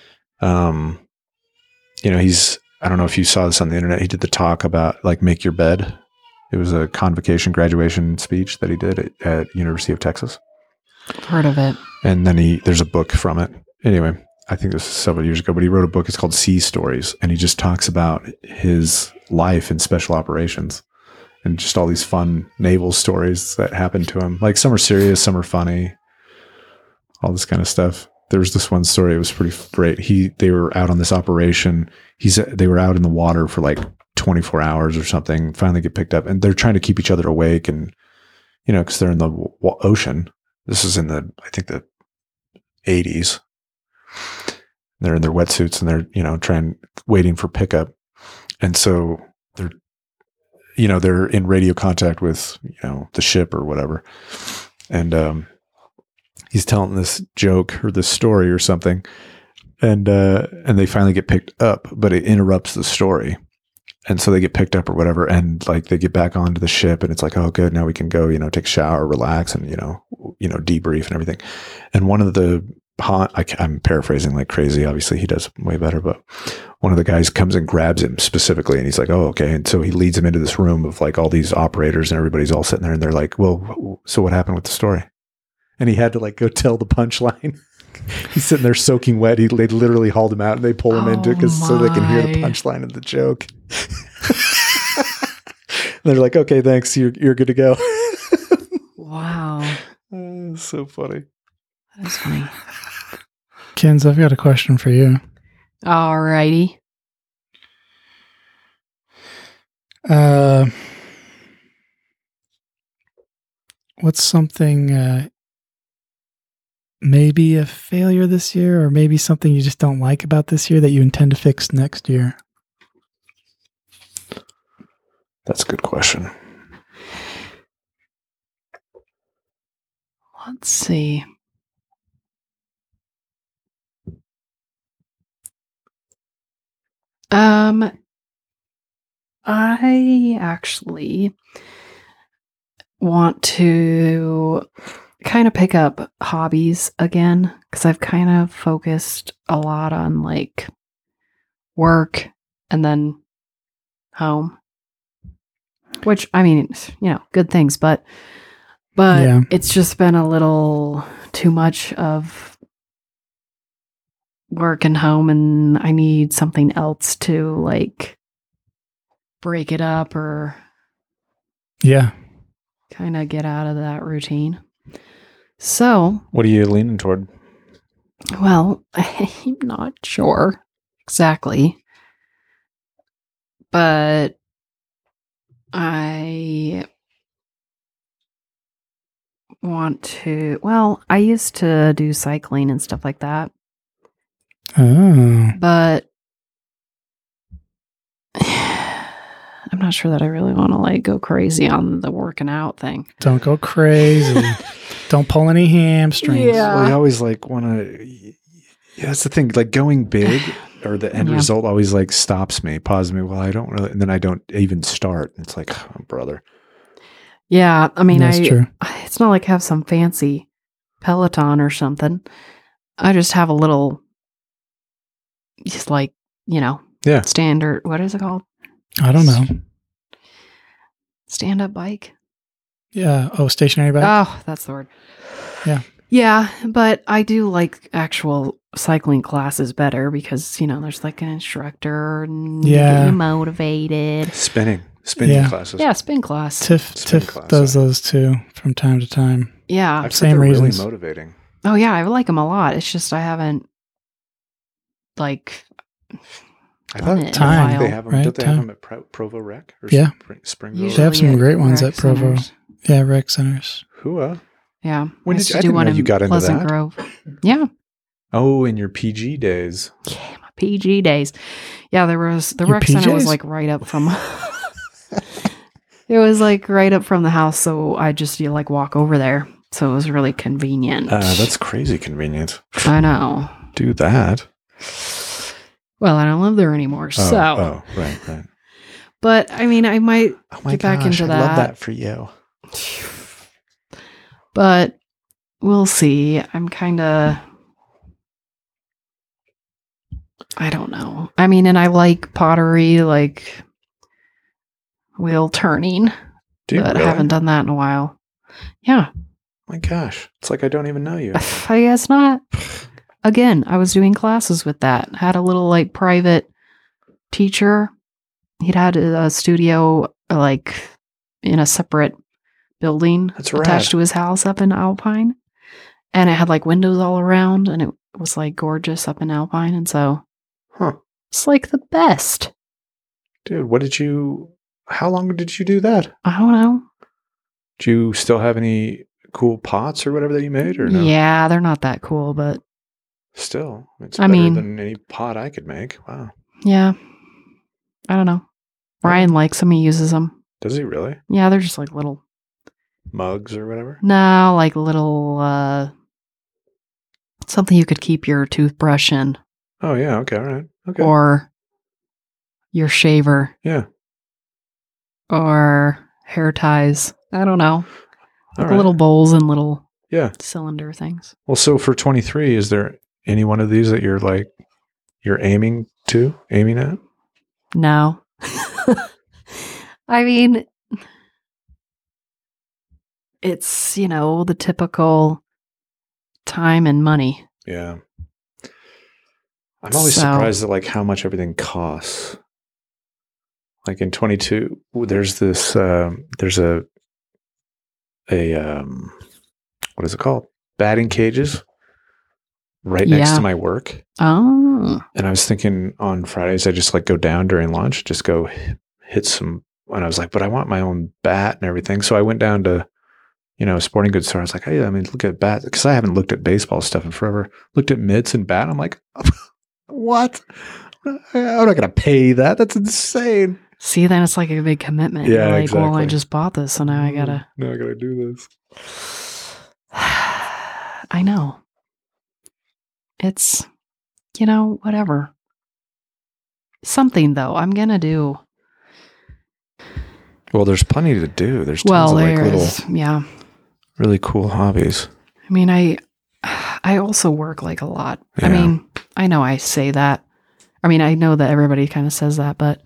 I don't know if you saw this on the internet. He did the talk about like make your bed. It was a convocation graduation speech that he did at University of Texas. Heard of it. And then there's a book from it. Anyway, I think this was several years ago, but he wrote a book. It's called Sea Stories. And he just talks about his life in special operations and just all these fun naval stories that happened to him. Like some are serious, some are funny, all this kind of stuff. There was this one story. It was pretty great. They were out on this operation. They were out in the water for like 24 hours or something, finally get picked up, and they're trying to keep each other awake. And, cause they're in the ocean. This is in I think the 80s. They're in their wetsuits and they're, waiting for pickup. And so they're in radio contact with, the ship or whatever. And, he's telling this joke or this story or something. And they finally get picked up, but it interrupts the story. And so they get picked up or whatever. And like they get back onto the ship and it's like, oh, good. Now we can go, take a shower, relax and, debrief and everything. And one of I'm paraphrasing like crazy. Obviously he does way better, but one of the guys comes and grabs him specifically and he's like, oh, okay. And so he leads him into this room of like all these operators and everybody's all sitting there and they're like, well, so what happened with the story? And he had to like go tell the punchline. He's sitting there soaking wet. They literally hauled him out and they pull him into it so they can hear the punchline of the joke. They're like, okay, thanks. You're good to go. Wow. So funny. That is funny. Kens, I've got a question for you. All righty. What's something maybe a failure this year or maybe something you just don't like about this year that you intend to fix next year? That's a good question. Let's see. I actually want to kind of pick up hobbies again because I've kind of focused a lot on like work and then home, which I mean, good things, but Yeah. It's just been a little too much of work and home, and I need something else to like break it up or Yeah. kind of get out of that routine. So, What are you leaning toward? well, I'm not sure exactly, but I want to, I used to do cycling and stuff like that, Oh. but I'm not sure that I really want to like go crazy on the working out thing. Don't go crazy. Don't pull any hamstrings. Yeah. Well, you always like want to. Yeah, that's the thing. Like going big or the end Yeah. result always like stops me, pauses me. Well, I don't really, and then I don't even start. It's like, oh, brother. Yeah, I mean, That's true. it's not like I have some fancy Peloton or something. I just have a little, just like, Yeah. standard, what is it called? I don't know. Stand-up bike? Yeah. Oh, stationary bike? Oh, that's the word. Yeah. Yeah, but I do like actual cycling classes better because, there's like an instructor and you Yeah. get you motivated. Spinning Yeah. classes. Yeah, spin class. Tiff class, does those too from time to time. Yeah. I've Same heard they're reasons. really motivating. Oh, yeah, I like them a lot. It's just I haven't, like, I done thought it in a time, while. they have them. right? Don't they have Time. them at Provo Rec or Yeah. Springville? Usually They have some at great ones rec at Provo. centers. Yeah, rec centers. Hua. Yeah. When I used did to I do didn't one know in you got into Pleasant that. Grove. Yeah. Oh, in your PG days. Yeah, my PG days. Yeah, there was the Your rec center was PJs? like right up from. It was like right up from the house, so I just like walk over there. So it was really convenient. That's crazy convenient. I know. Do that. Well, I don't live there anymore, so. Right. But I mean, I might Oh my get back gosh, into I that. love that for you. But we'll see. I'm kind of. I don't know. I mean, and I like pottery, like wheel turning, Do you but I really? haven't done that in a while. Yeah, My gosh, it's like I don't even know you. I guess not. Again, I was doing classes with that. Had a little like private teacher. He'd had a studio like in a separate building That's attached rad. to his house up in Alpine. And it had like windows all around and it was like gorgeous up in Alpine. And so Huh. it's like the best. Dude, how long did you do that? I don't know. Do you still have any cool pots or whatever that you made or no? Yeah, they're not that cool, but Still, it's I better mean- than any pot I could make. Wow. yeah. I don't know. Ryan likes them. He uses them. Does he really? Yeah, they're just like little, Mugs or whatever? no, like little, something you could keep your toothbrush in Oh, yeah. Okay. All right. Okay. or your shaver yeah. or hair ties. I don't know. All Like right. little bowls and little Yeah. cylinder things. Well, so for 23, is there any one of these that you're aiming at? No. I mean, it's, the typical time and money. Yeah. I'm always So- surprised at like how much everything costs. Like in 22, there's this, there's a what is it called? Batting cages right next Yeah. to my work. Oh. And I was thinking on Fridays, I just like go down during lunch, just go hit some. And I was like, but I want my own bat and everything. So I went down to, a sporting goods store. I was like, hey, look at bat. Because I haven't looked at baseball stuff in forever. Looked at mitts and bat. I'm like, what? I'm not going to pay that. That's insane. See, then it's like a big commitment. Yeah, You're like, well, I exactly. just bought this, so now I gotta. Now I got to do this. I know. It's, whatever. Something, though, I'm gonna do. Well, there's plenty to do. There's tons Well, of like little, there's, yeah. really cool hobbies. I mean, I also work like a lot. I Yeah. mean, I know I say that. I mean, I know that everybody kind of says that, but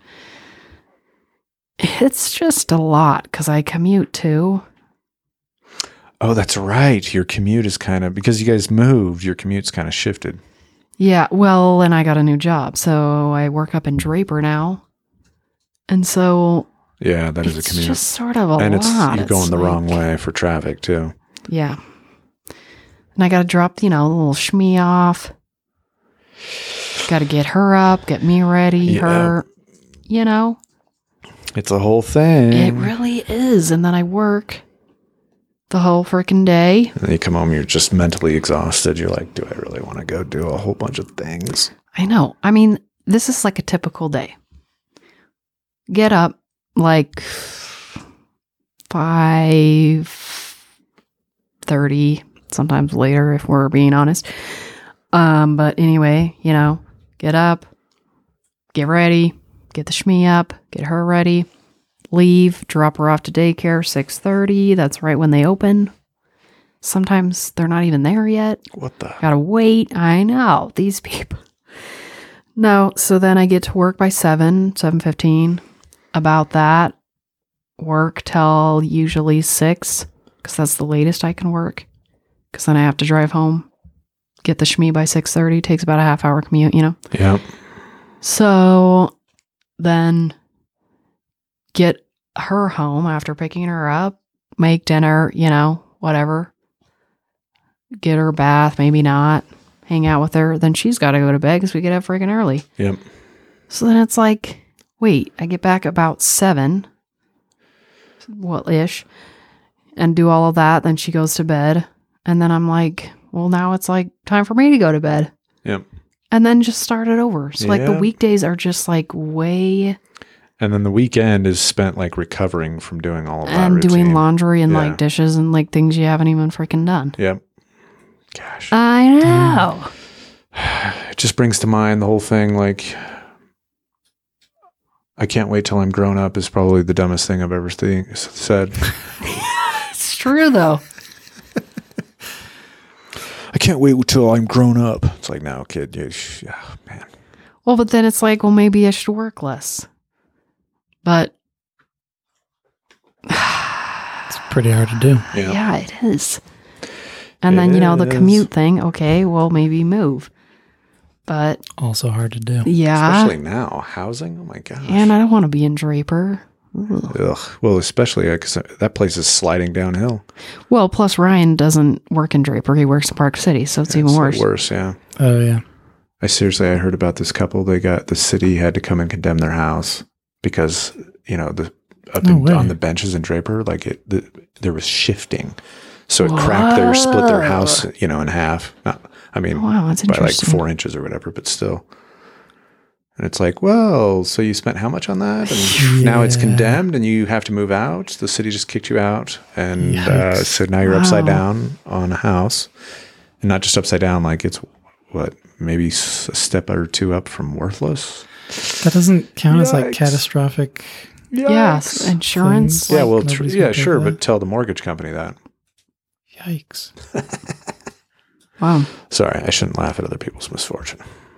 it's just a lot because I commute too. Oh, that's right. Your commute is kind of, because you guys moved, your commute's kind of shifted. Yeah, well, and I got a new job, so I work up in Draper now, and so Yeah, that is a it's commute. just sort of a And lot. you're going It's the like- wrong way for traffic too. Yeah, and I got to drop, the little shmee off. Got to get her up, get me ready. Yeah. Her, It's a whole thing. it really is. And then I work the whole freaking day. And then you come home, you're just mentally exhausted. You're like, do I really want to go do a whole bunch of things? I know. I mean, this is like a typical day. Get up like 5:30, sometimes later if we're being honest. But anyway, get up, get ready, get the shmee up, get her ready, leave, drop her off to daycare 6:30. That's right when they open. Sometimes they're not even there yet. What the? Gotta wait. I know. These people. No, so then I get to work by 7:15. About that, work till usually 6, because that's the latest I can work. Because then I have to drive home, get the shmee by 6:30. Takes about a half-hour commute, Yeah. So then get her home after picking her up, make dinner, whatever. Get her a bath, maybe not. Hang out with her. Then she's got to go to bed because we get up freaking early. Yep. So then it's like, wait, I get back about 7, ish, and do all of that. Then she goes to bed. And then I'm like, well, now it's like time for me to go to bed. Yep. and then just start it over. So like the Yeah. weekdays are just like way And then the weekend is spent like recovering from doing all of that and doing routine. laundry and Yeah. like dishes and like things you haven't even freaking done. Yep. Gosh. I know. It just brings to mind the whole thing like I can't wait till I'm grown up is probably the dumbest thing I've ever said. It's true though. I can't wait till I'm grown up. It's like, no, kid. Man. Well, but then it's like, well, maybe I should work less. But It's pretty hard to do. yeah, it is. And It then, the is. commute thing, okay, well, maybe move. But Also hard to do. yeah. Especially now. Housing? Oh my gosh. And I don't want to be in Draper. Ugh. Ugh. Well, especially because that place is sliding downhill. Well, plus Ryan doesn't work in Draper. He works in Park City, so it's even It's worse. Worse, yeah. Oh, yeah. I heard about this couple. The city had to come and condemn their house because, No way. on the benches in Draper, like there was shifting. So it split their house, in half. Wow, that's by like interesting. 4 inches or whatever, but still. And it's like, well, so you spent how much on that? And now it's Yeah. condemned and you have to move out. The city just kicked you out. And Yikes. so now you're upside Wow. down on a house. And not just upside down, like it's maybe a step or two up from worthless? That doesn't count as like Yikes. catastrophic. Yes, insurance. Things. Yeah, Like, well, nobody's gonna pay sure, for but that. tell the mortgage company that. Yikes. Wow. Sorry, I shouldn't laugh at other people's misfortune.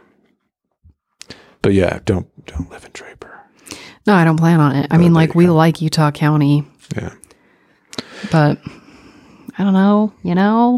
But yeah, don't live in Draper. No, I don't plan on it. I mean, there like, you we go. like Utah County, Yeah. but I don't know,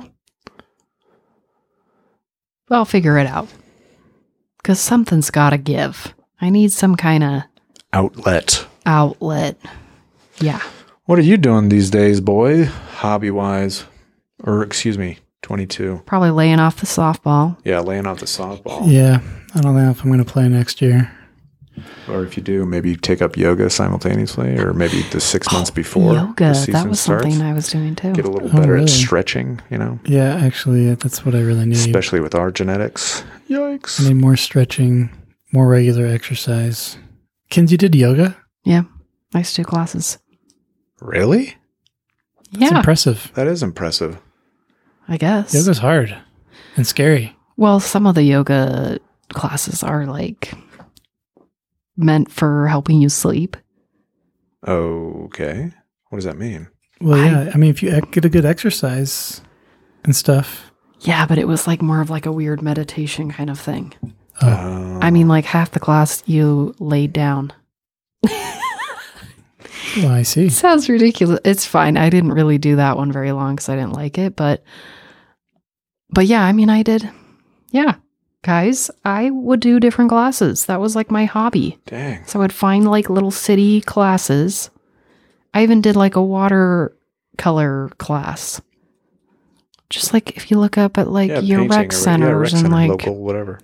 I'll figure it out. Because something's got to give. I need some kind of Outlet. outlet. Yeah. What are you doing these days, boy? Hobby-wise. Or, excuse me, 22. Probably laying off the softball. Yeah, laying off the softball. Yeah. I don't know if I'm going to play next year. Or if you do, maybe take up yoga simultaneously, or maybe the 6 months before the Yoga. season That was starts. something I was doing too. Get a little Oh, better really? at stretching, Yeah, actually, that's what I really need. especially with our genetics. Yikes. I need more stretching, more regular exercise. Kinsey did yoga? Yeah. I used to do classes. Really? That's Yeah. impressive. That is impressive. I guess. Yoga's hard and scary. Well, some of the yoga classes are like meant for helping you sleep. Okay. What does that mean? Well, yeah. I mean, if you get a good exercise and stuff. Yeah, but it was like more of like a weird meditation kind of thing. Oh. I mean, like half the class you laid down. Well, I see. Sounds ridiculous. It's fine. I didn't really do that one very long because I didn't like it. But yeah, I mean, I did. Yeah. Guys, I would do different classes. That was like my hobby. Dang. So I'd find like little city classes. I even did like a watercolor class. Just like if you look up at like your painting rec or- centers rec and center, like, local, whatever.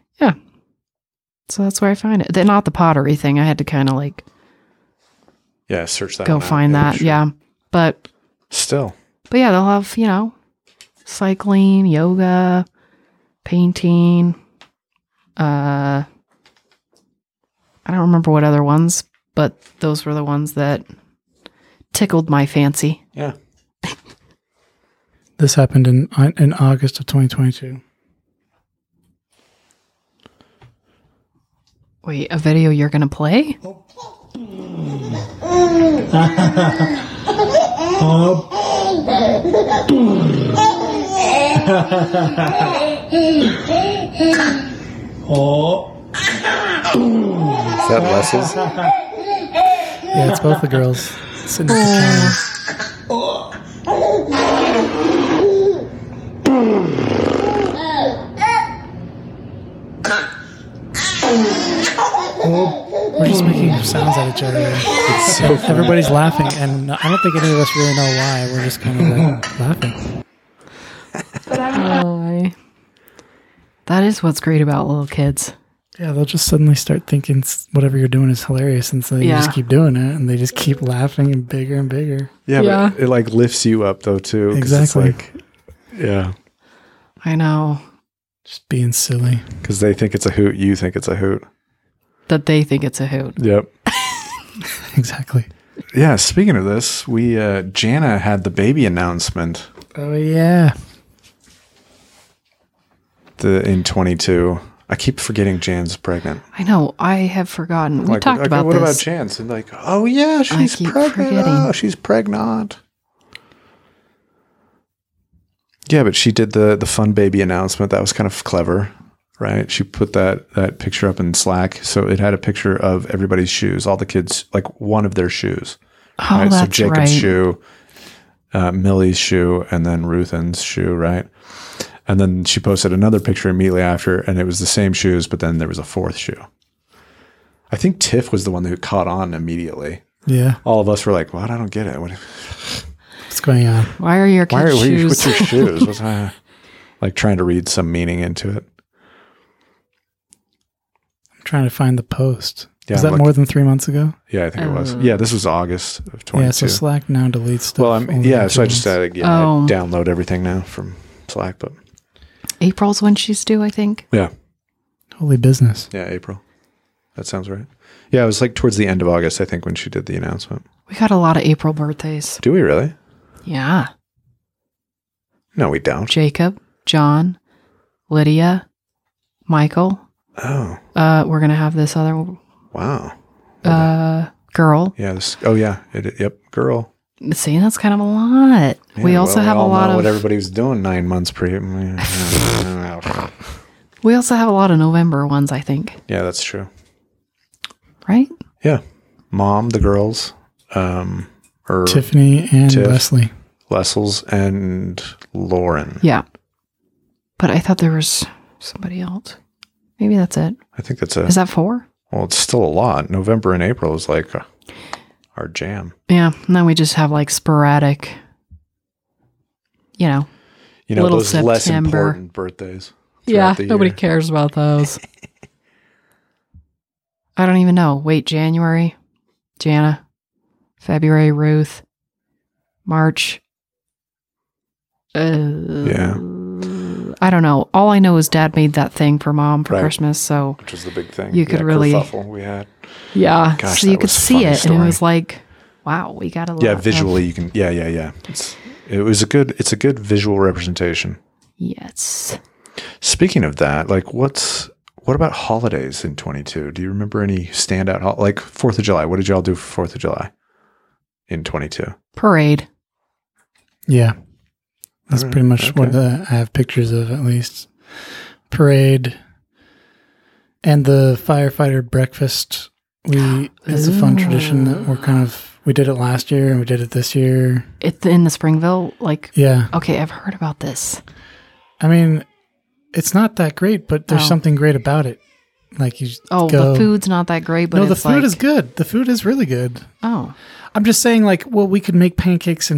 so that's where I find it. Not the pottery thing. I had to kind of like Yeah, search that go one out. find that. sure. Yeah. But Still. yeah, they'll have, cycling, yoga, painting. I don't remember what other ones, but those were the ones that tickled my fancy. Yeah. This happened in August of 2022. Wait, a video you're going to play? Is that Les's? Yeah, it's both the girls sitting at the counter. We're just making sounds at each other. It's so funny. Everybody's laughing, and I don't think any of us really know why. We're just kind of like laughing. Oh, that is what's great about little kids. Yeah, they'll just suddenly start thinking whatever you're doing is hilarious, and so you just keep doing it, and they just keep laughing and bigger and bigger. Yeah, Yeah. but it like lifts you up though too. 'cause Exactly. It's like, yeah. I know. Just being silly. Because they think it's a hoot. You think it's a hoot. That they think it's a hoot. Yep. Exactly. Yeah. Speaking of this, Jana had the baby announcement Oh, yeah. in 22. I keep forgetting Jan's pregnant. I know. I have forgotten. We Like, talked okay, about what this. about Jan's? And like, oh yeah, she's keep pregnant. forgetting. Oh, she's pregnant. Yeah, but she did the fun baby announcement. That was kind of clever, right? She put that picture up in Slack, so it had a picture of everybody's shoes, all the kids, like one of their shoes. Oh, Right? So that's Jacob's right. shoe, Millie's shoe, and then Ruthen's shoe, right? And then she posted another picture immediately after, and it was the same shoes, but then there was a fourth shoe. I think Tiff was the one who caught on immediately. Yeah. All of us were like, "What? I don't get it. What's going on? Why are your kids' shoes? What's your shoes?" What's like trying to read some meaning into it. I'm trying to find the post. Yeah, Was that I'm more than 3 months ago? Yeah, I think it was. Yeah, this was August of 22. Yeah, so Slack now deletes stuff. Well, only yeah, in so I 2 just months. I Oh. download everything now from Slack, but April's when she's due, I think. yeah. Holy business. Yeah, April. That sounds right. Yeah, it was like towards the end of August, I think, when she did the announcement. We got a lot of April birthdays. Do we really? Yeah. No, we don't. Jacob, John, Lydia, Michael. Oh, We're going to have this other wow. girl. Yeah. Yep. Girl. See, that's kind of a lot. Yeah, we also well, have we a all lot know of what everybody was doing 9 months pre. we also have a lot of November ones, I think. Yeah, that's true. Right? Yeah. Mom, the girls, or Tiffany and Tiff. Leslie. Lessels and Lauren. Yeah. But I thought there was somebody else. Maybe that's it. I think that's Is that 4? well, it's still a lot. November and April is like our jam. Yeah. And then we just have like sporadic, You know, Little those less September. important birthdays. yeah, throughout the nobody year. cares about those. I don't even know. Wait, January, Jana, February, Ruth, March. Yeah. I don't know. All I know is Dad made that thing for Mom for Right. Christmas, so Which was the big thing. You could really- kerfuffle we had. yeah. Gosh, so you that could was a see funny it, and story. it was like, wow, we got a lot. Yeah, of- visually you can. Yeah. It's a good visual representation. yes. Speaking of that, like what about holidays in 22? Do you remember any standout like 4th of July? What did y'all do for 4th of July in 22? Parade. Yeah. That's Alright, pretty much what okay. I have pictures of, at least. Parade and the firefighter breakfast. It's a fun tradition that we did it last year and we did it this year. It's in the Springville. Like, Yeah. okay, I've heard about this. I mean, it's not that great, but there's Oh. something great about it. Like you Oh, go, the food's not that great, but no, the it's food like, is good. The food is really good. Oh, I'm just saying, like, well, we could make pancakes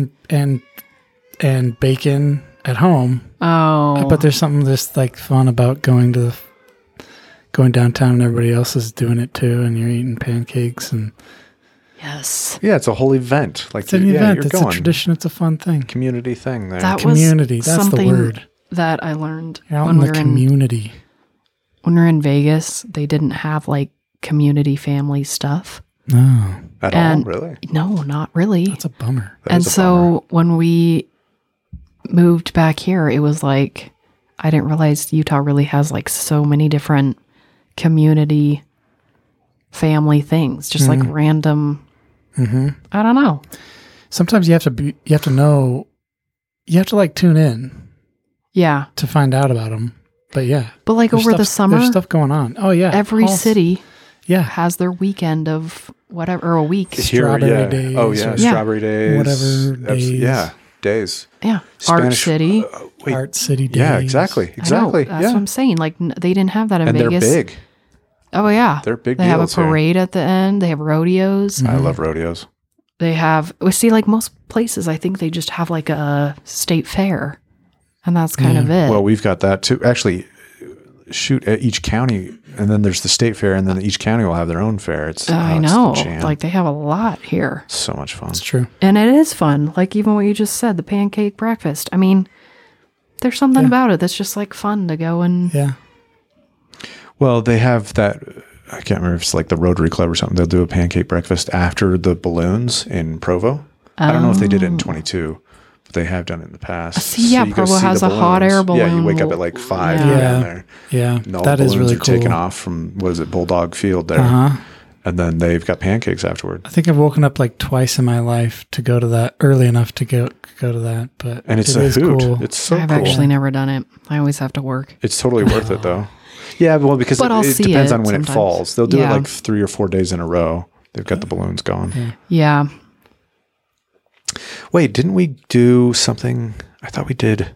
and bacon at home, oh, but there's something just like fun about going downtown and everybody else is doing it too, and you're eating pancakes, and yes, Yeah, it's a whole event. Like it's an yeah, event. you're It's going. a tradition. It's a fun thing. Community thing there. That Community. was That's the something word. that I learned You're out when in we the were community. when we were in Vegas. They didn't have like community family stuff. No, At and- all, really? No, not really. that's a bummer. That And is a so bummer. when we moved back here, it was like, I didn't realize Utah really has like so many different community family things, just like random, I don't know. Sometimes you have to know, you have to like tune in Yeah. to find out about them. But yeah, But like there's over the stuff- summer, there's stuff going on. Oh yeah, every all- city yeah, has their weekend of whatever, or a week. Strawberry yeah. days Oh yeah, or- strawberry days. whatever days. Yeah, days. Yeah. Art Spanish- City. Wait, Art City days. yeah, exactly. I know, Exactly. that's Yeah. what I'm saying. Like they didn't have that in And they're Vegas. big. Oh yeah. They're big They have a deals here. parade at the end. They have rodeos. I love rodeos. They have, we see like most places, I think they just have like a state fair. And that's kind of it. Well, we've got that too. Actually, shoot at each county, and then there's the state fair, and then each county will have their own fair. It's I it's the know. jam. Like they have a lot here. so much fun. It's true. And it is fun. Like even what you just said, the pancake breakfast. I mean, There's something Yeah. about it that's just like fun to go and Yeah. Well, they have that. I can't remember if it's like the Rotary Club or something. They'll do a pancake breakfast after the balloons in Provo. I don't know if they did it in 22, but they have done it in the past. See, yeah, you go Provo see has the a hot air balloons. Yeah, you balloon wake up at like 5 yeah. and you're Yeah. down there. Yeah. And all That the is balloons really are cool. taken off from, what is it, Bulldog Field there. Uh-huh. And then they've got pancakes afterward. I think I've woken up like twice in my life to go to that, early enough to go to that. But And it's it a is hoot. cool. It's so I've cool. actually never done it. I always have to work. It's totally worth it though. Yeah, well, because But I'll it see depends it on when sometimes. it falls. They'll do Yeah. it like 3 or 4 days in a row. They've got the balloons going. Yeah. Wait, didn't we do something? I thought we did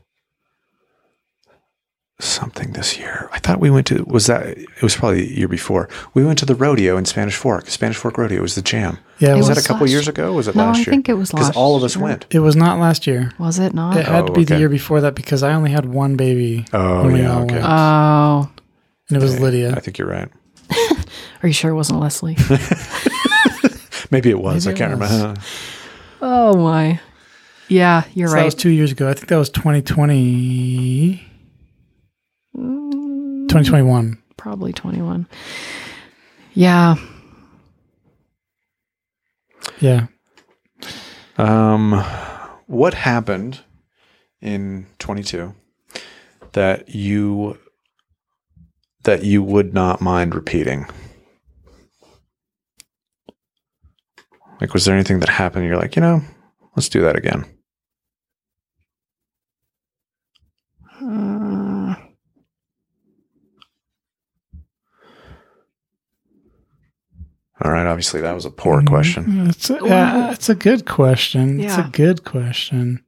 something this year. I thought we went to, it was probably the year before. We went to the rodeo in Spanish Fork. Spanish Fork Rodeo was the jam. Yeah, Was It that was a couple last- years ago? Or was it No, last I year? think it was Because last all of us year. went. it was not last year. Was it not? It had to be the okay. year before that because I only had one baby. Oh, when we yeah, all okay. went. Oh. And it was I Lydia. think you're right. Are you sure it wasn't Leslie? Maybe it was. Maybe I can't it was. remember. Oh my. Yeah, you're So right. that was 2 years ago. I think that was 2020. 2021. Probably 21. Yeah. Yeah. What happened in 22 that you would not mind repeating? Like, was there anything that happened? And you're like, let's do that again. All right. Obviously, that was a poor question. It's a good question. It's Yeah. a good question.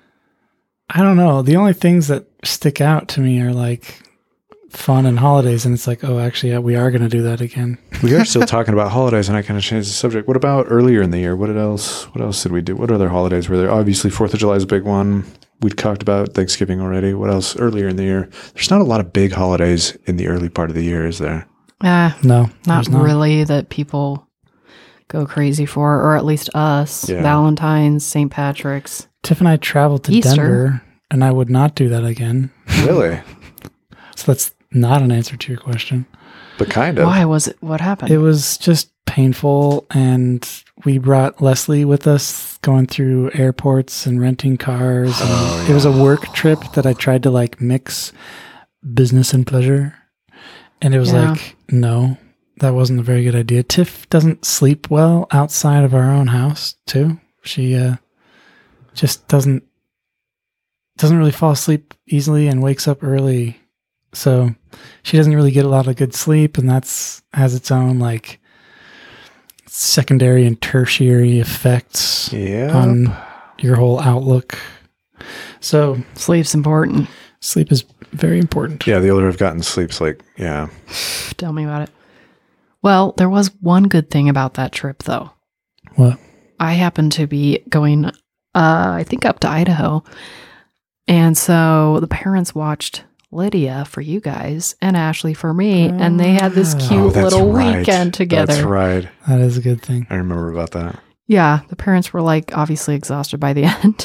I don't know. The only things that stick out to me are like fun and holidays. And it's like, oh, actually, yeah, we are going to do that again. We are still talking about holidays, and I kind of changed the subject. What about earlier in the year? What else did we do? What other holidays were there? Obviously, 4th of July is a big one. We'd talked about Thanksgiving already. What else earlier in the year? There's not a lot of big holidays in the early part of the year, is there? No, Not there's really that people go crazy for, or at least us. Yeah. Valentine's, St. Patrick's. Tiff and I traveled to Easter. Denver, and I would not do that again. Really? So that's not an answer to your question. But kind of. Why was it? What happened? It was just painful, and we brought Leslie with us going through airports and renting cars. And It was a work trip that I tried to like mix business and pleasure. And it was Yeah. like, no, that wasn't a very good idea. Tiff doesn't sleep well outside of our own house, too. She just doesn't really fall asleep easily and wakes up early. So she doesn't really get a lot of good sleep, and has its own like secondary and tertiary effects Yeah. on your whole outlook. So Sleep's important. sleep is very important. Yeah, the older I've gotten, sleep's like, yeah. Tell me about it. Well, there was one good thing about that trip, though. What? I happened to be going, I think, up to Idaho. And so the parents watched Lydia for you guys and Ashley for me. And they had this Oh, cute that's little right. weekend together. That's right. That is a good thing. I remember about that. Yeah, the parents were like obviously exhausted by the end.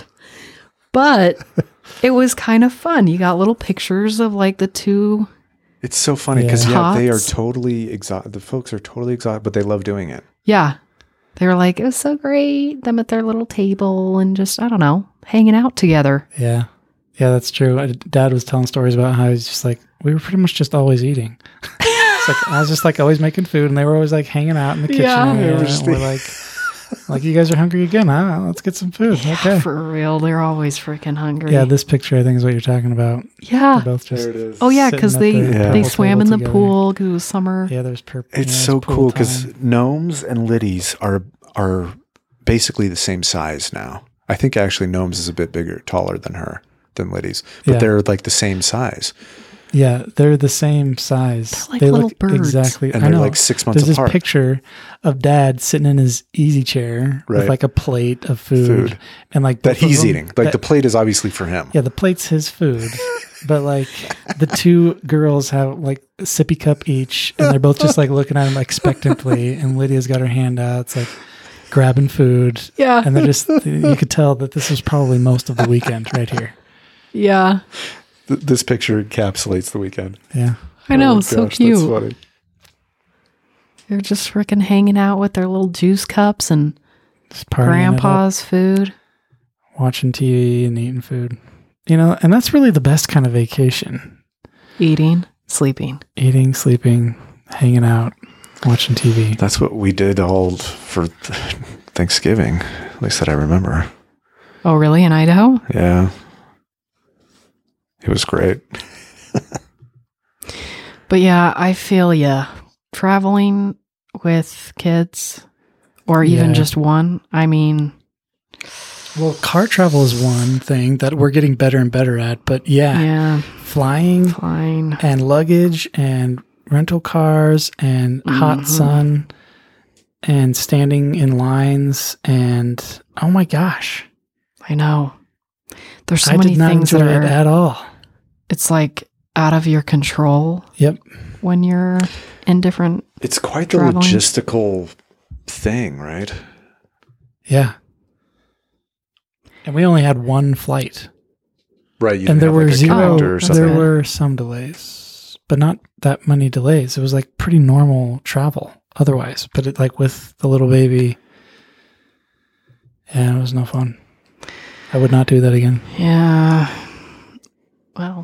But it was kind of fun. You got little pictures of like the two. It's so funny because Yeah. they are Tots. totally exhausted. The folks are totally exhausted, but they love doing it. Yeah. They were like, it was so great. Them at their little table and just, I don't know, hanging out together. Yeah. Yeah, that's true. Dad was telling stories about how he's just like, we were pretty much just always eating. It's like, I was just like always making food, and they were always like hanging out in the kitchen. Yeah. area, They were and just we're like, you guys are hungry again, huh? Let's get some food. Okay. For real. They're always freaking hungry. Yeah, this picture I think is what you're talking about. Yeah. They're both just There it is. Oh, yeah, sitting because at they, the Yeah. they table swam in the together. pool because it was summer. Yeah, there's purple. It's so cool because gnomes and liddies are basically the same size now. I think actually gnomes is a bit bigger, taller than liddies, but Yeah. they're like the same size, Yeah, they're the same size. They're like they little look birds. exactly. and I they're know. like 6 months There's apart. this picture of Dad sitting in his easy chair with Right. like a plate of food. And like that both of he's them- eating. Like that- the plate is obviously for him. Yeah, the plate's his food, but like the two girls have like a sippy cup each, and they're both just like looking at him expectantly. And Lydia's got her hand out. It's like grabbing food, Yeah. and they're just you could tell that this was probably most of the weekend right here. Yeah. This picture encapsulates the weekend. Yeah. I know, Oh, so gosh, cute. That's funny. They're just freaking hanging out with their little juice cups and Just partying it up, grandpa's food. watching TV and eating food. And that's really the best kind of vacation. Eating, sleeping. Eating, sleeping, hanging out, watching TV. That's what we did all for Thanksgiving. At least that I remember. Oh, really? In Idaho? Yeah. It was great. But yeah, I feel ya. Traveling with kids or even Yeah. just one. I mean, Well, car travel is one thing that we're getting better and better at. But yeah, flying fine. and luggage and rental cars and hot Mhm. sun and standing in lines and oh my gosh, I know. There's so I many did not things enjoy that it are, at all. it's like out of your control Yep. when you're in different. It's quite the Traveling. logistical thing, right? Yeah. And we only had one flight. Right. You And there have were like a zero, connector or something. there were some delays, but not that many delays. It was like pretty normal travel otherwise, but it like with the little baby, yeah, it was no fun. I would not do that again. Yeah. Well,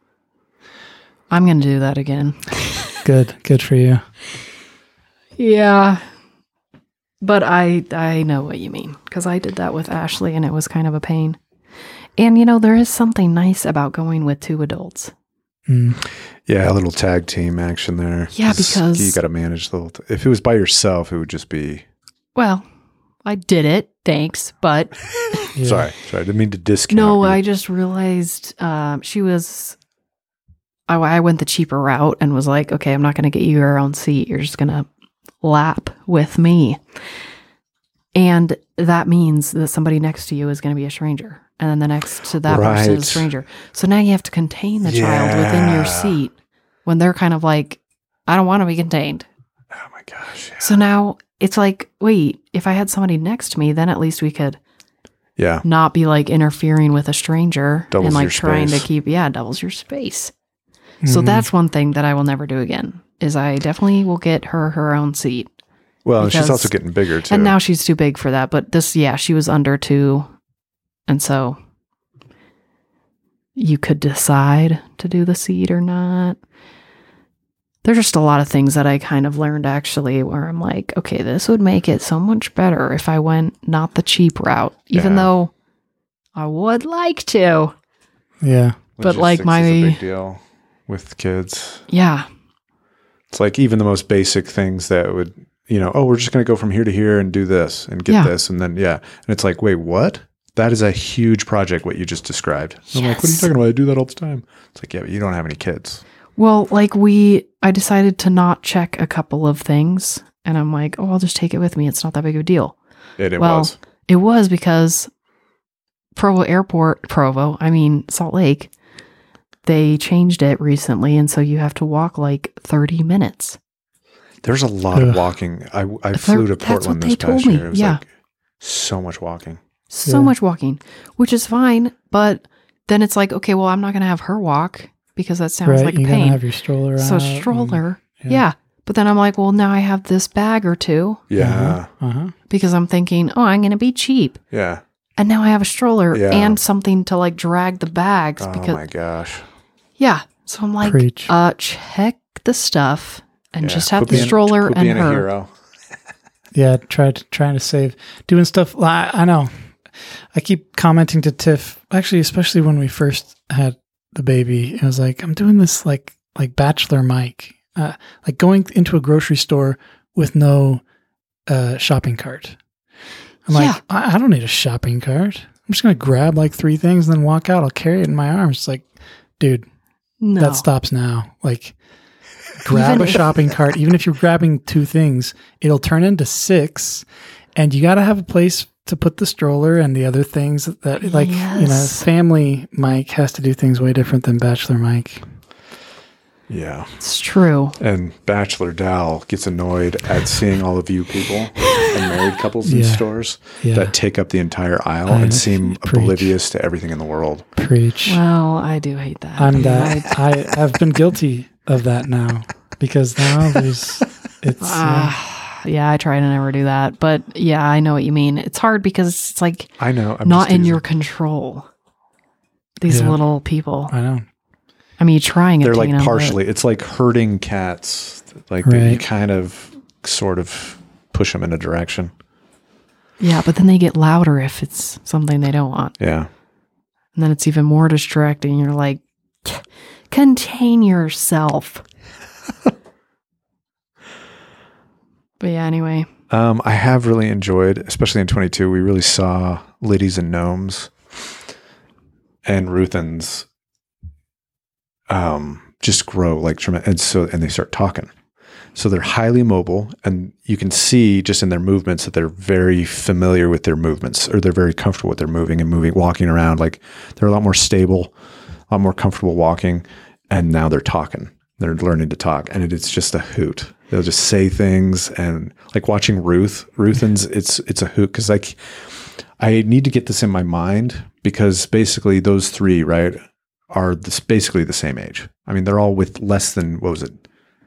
I'm going to do that again. Good for you. Yeah. But I know what you mean because I did that with Ashley and it was kind of a pain. And there is something nice about going with two adults. Mm. Yeah, a little tag team action there. Yeah, because- you got to manage the little. If it was by yourself, it would just be. Well, I did it. Thanks. But Yeah. Sorry, I didn't mean to discount. no, you. I just realized she was. I went the cheaper route and was like, okay, I'm not going to get you your own seat. You're just going to lap with me. And that means that somebody next to you is going to be a stranger. And then the next to that person is a Right. stranger. So now you have to contain the child within your Yeah. seat when they're kind of like, I don't want to be contained. Oh my gosh. Yeah. So now it's like, wait, if I had somebody next to me, then at least we could Yeah. not be like interfering with a stranger Doubles and like your trying to space. keep, doubles your space. So Mhm. that's one thing that I will never do again is I definitely will get her own seat. Well, and she's because- also getting bigger too. And now she's too big for that. But this, she was under 2. And so you could decide to do the seat or not. There's just a lot of things that I kind of learned actually where I'm like, okay, this would make it so much better if I went not the cheap route, even Yeah. though I would like to. Yeah. but like Logistics is a my- big deal with kids. Yeah. It's like even the most basic things that would, we're just going to go from here to here and do this and get Yeah. this. And then, and it's like, wait, what? That is a huge project, what you just described. And I'm like, what are you Yes. talking about? I do that all the time. It's like, yeah, but you don't have any kids. Well, like I decided to not check a couple of things. And I'm like, oh, I'll just take it with me. It's not that big of a deal. It Well, was. It was because Salt Lake, they changed it recently. And so you have to walk like 30 minutes. There's a lot of Ugh. walking. I flew to That's Portland what this they told past me. year. It was Yeah. like so much walking. So Yeah. much walking, which is fine. But then it's like, okay, well, I'm not going to have her walk because that sounds Right. like a You gotta pain. have your stroller So out stroller. and- Yeah. But then I'm like, well, now I have this bag or two Yeah. Uh-huh. because I'm thinking, oh, I'm going to be cheap. Yeah. And now I have a stroller Yeah. and something to like drag the bags Oh because my gosh. yeah. So I'm like, Preach. check the stuff and Yeah. just have Quit the being- stroller quit and being a her. hero. Yeah, trying to save, doing stuff. I know. I keep commenting to Tiff, actually, especially when we first had the baby. It was like, I'm doing this like Bachelor Mike, like going into a grocery store with no shopping cart. I'm Yeah. like, I don't need a shopping cart. I'm just gonna grab like 3 things and then walk out. I'll carry it in my arms. It's like, dude, No. that stops now. Like, grab Even a if- shopping cart. Even if you're grabbing 2 things, it'll turn into 6, and you got to have a place to put the stroller and the other things that like, Yes. family Mike has to do things way different than Bachelor Mike. Yeah. It's true. And Bachelor Dal gets annoyed at seeing all of you people and married couples in Yeah. stores Yeah. that take up the entire aisle I and seem preach. oblivious to everything in the world. Preach. Well, I do hate that. I'm that. I have been guilty of that now because now Yeah, I try to never do that. But yeah, I know what you mean. It's hard because it's like I know. I'm not just in using- your control. These Yeah. little people. I know. I mean, you're trying it. They're to, like you know, partially. It's like herding cats. Like Right. you kind of, sort of push them in a direction. Yeah, but then they get louder if it's something they don't want. Yeah. And then it's even more distracting. You're like, contain yourself. But yeah, anyway. I have really enjoyed, especially in 22, we really saw Liddy's and Gnomes and Ruthen's just grow like tremendous. And they start talking. So they're highly mobile, and you can see just in their movements that they're very familiar with their movements, or they're very comfortable with their walking around. Like they're a lot more stable, a lot more comfortable walking. And now they're talking. They're learning to talk, and it's just a hoot. They'll just say things, and like watching Ruthen's, it's a hoot because like I need to get this in my mind because basically those three, right, are basically the same age. I mean, they're all with less than, what was it,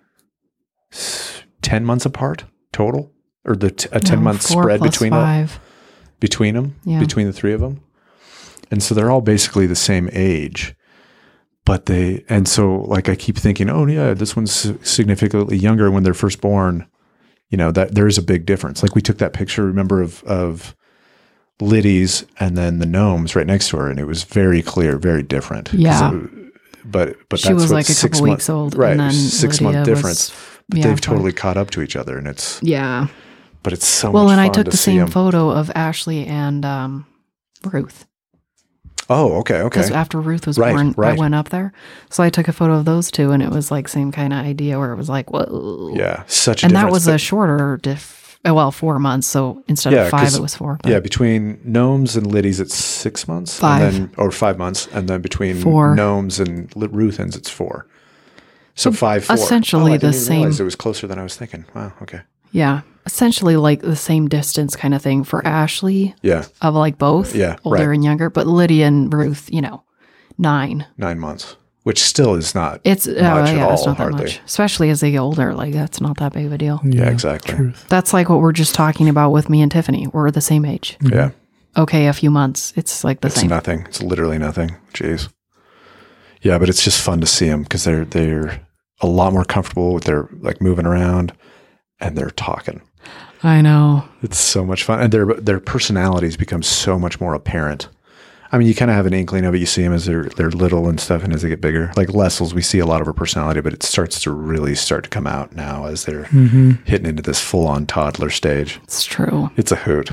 10 months apart total, or a 10-month spread between them, Yeah. between the three of them, and so they're all basically the same age. But so like I keep thinking, oh yeah, this one's significantly younger when they're first born. You know, that there is a big difference. Like we took that picture, remember, of Liddy's and then the Gnomes right next to her, and it was very clear, very different. Yeah. But She that's was what like a couple weeks old. right? And then 6 month Lydia difference. But they've totally caught up to each other, and it's Yeah. but it's so Well, much and fun I took to the see same 'em. photo of Ashley and Ruth. Oh, okay. Because after Ruth was Right, born, I right. went up there. So I took a photo of those two, and it was like same kind of idea where it was like, whoa. Yeah, such a And that difference. was a shorter 4 months. So instead Yeah, of 5, 'cause- it was 4. but- Yeah, between Gnomes and Liddy's, it's 6 months. 5. And then, or 5 months. And then between 4. Gnomes and Ruthen's, it's 4. So 5, 4. essentially I the didn't even realize same- it was closer than I was thinking. Wow, okay. Yeah. Essentially like the same distance kind of thing for Ashley Yeah, of like both Yeah, older right. and younger. But Lydia and Ruth, 9. 9 months, which still is not It's, much at all, it's not that hardly. much. Especially as they get older. Like that's not that big of a deal. Yeah, exactly. Truth. That's like what we're just talking about with me and Tiffany. We're the same age. Yeah, Okay, a few months. It's like the it's same. nothing. It's literally nothing. Jeez. Yeah, but it's just fun to see them because they're a lot more comfortable with their like moving around, and they're talking. I know. It's so much fun, and their personalities become so much more apparent. I mean, you kind of have an inkling of it. You see them as they're little and stuff, and as they get bigger. Like Lessels, we see a lot of her personality, but it starts to come out now as they're hitting into this full-on toddler stage. It's true. It's a hoot.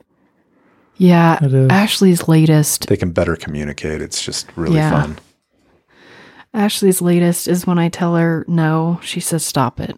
Yeah. It is. Ashley's latest. They can better communicate. It's just really Yeah. fun. Ashley's latest is when I tell her no, she says stop it.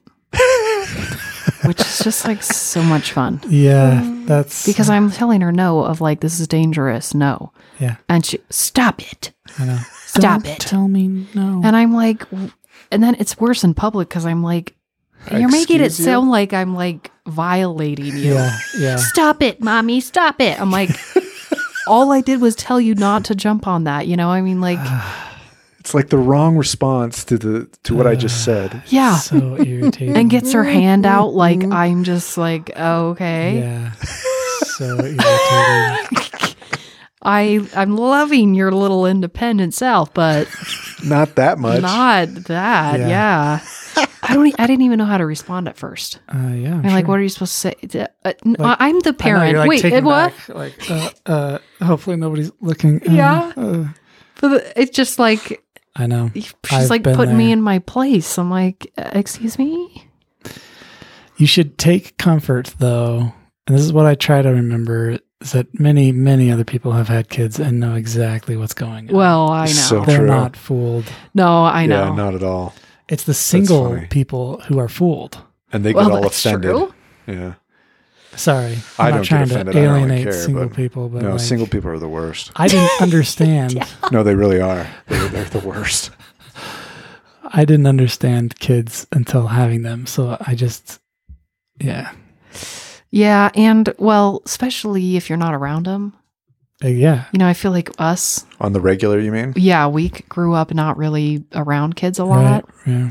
Which is just like so much fun. Yeah, that's Because I'm telling her no of like this is dangerous, no. yeah. And she stop it. I know. Stop Don't it. Tell me no. And I'm like and then it's worse in public because I'm like you're making it Excuse you? sound like I'm like violating you. yeah, yeah. Stop it, mommy, stop it. I'm like, all I did was tell you not to jump on that. I mean, like, It's like the wrong response to what I just said. yeah. So irritating. And gets her hand out like I'm just like, oh, okay. Yeah. So irritating. I'm loving your little independent self, but Not that much. not that. Yeah. Yeah. I didn't even know how to respond at first. Yeah. I'm like, what are you supposed to say? I'm the I know, parent. you're, like, Wait, taken what? back, like, hopefully nobody's looking. Yeah. It's just like I know. she's I've like been putting me there. in my place. I'm like, excuse me? You should take comfort, though, and this is what I try to remember, is that many, many other people have had kids and know exactly what's going on. Well, I know. So They're true. not fooled. No, I know. Yeah, not at all. It's the single funny. people who are fooled. And they Well, get all that's offended. true. Yeah. Sorry. I I'm don't not get trying offended. to I don't really alienate care, single but- people, but No, like, single people are the worst. I didn't understand. No, they really are. They're the worst. I didn't understand kids until having them. So I just, yeah. Yeah. And well, especially if you're not around them, Yeah. you know, I feel like us, On the regular, you mean? yeah, we grew up not really around kids a lot. Right. Yeah.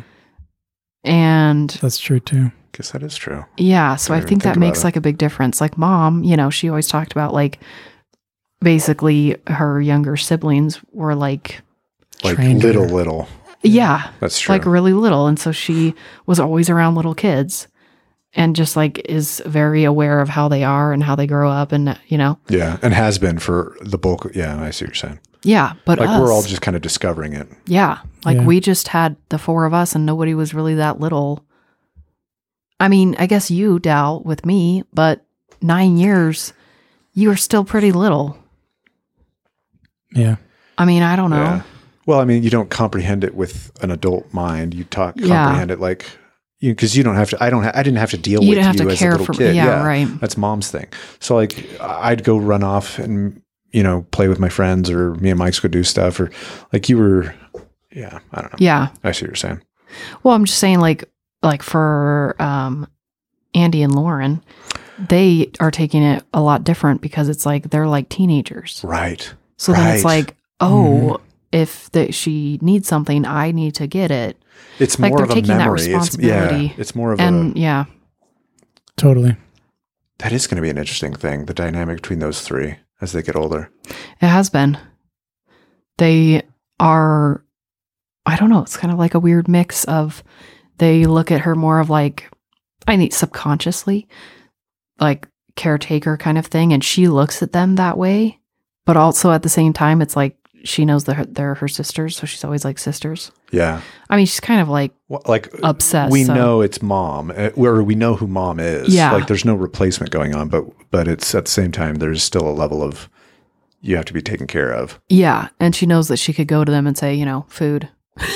And That's true too. Guess that is true. yeah, so I Didn't think even that think makes about it. like a big difference. Like mom, you know, she always talked about like basically her younger siblings were like, Like Trained her. little. yeah, That's true. like really little. And so she was always around little kids and just like is very aware of how they are and how they grow up and, you know, Yeah, and has been for the bulk. Yeah, I see what you're saying. yeah. But Like us, we're all just kind of discovering it. yeah, like Yeah. we just had the four of us and nobody was really that little. I mean, I guess you, Dal, with me, but 9 years, you were still pretty little. Yeah. I mean, I don't know. Yeah. Well, I mean, you don't comprehend it with an adult mind. You Yeah. comprehend it like because you don't have to. I didn't have to deal You with didn't have you to as care a little for kid. yeah, right. That's mom's thing. So like, I'd go run off and play with my friends, or me and Mike's go do stuff, or like you were. Yeah, I don't know. Yeah. I see what you're saying. Well, I'm just saying, like for Andy and Lauren, they are taking it a lot different because it's like they're like teenagers. Right. So then it's Right. like, oh, if she needs something, I need to get it. It's Like more they're of a taking that memory. responsibility. It's more of And a. yeah, Totally. That is going to be an interesting thing. The dynamic between those three as they get older. it has been. They are, I don't know, it's kind of like a weird mix of they look at her more of like, I think subconsciously, like caretaker kind of thing. And she looks at them that way. But also at the same time, it's like she knows they're her sisters. So she's always like sisters. Yeah. I mean, she's kind of like Well, like obsessed. we so- know it's mom, or we know who mom is. Yeah. Like there's no replacement going on, but it's at the same time there's still a level of you have to be taken care of. Yeah. And she knows that she could go to them and say, you know, food.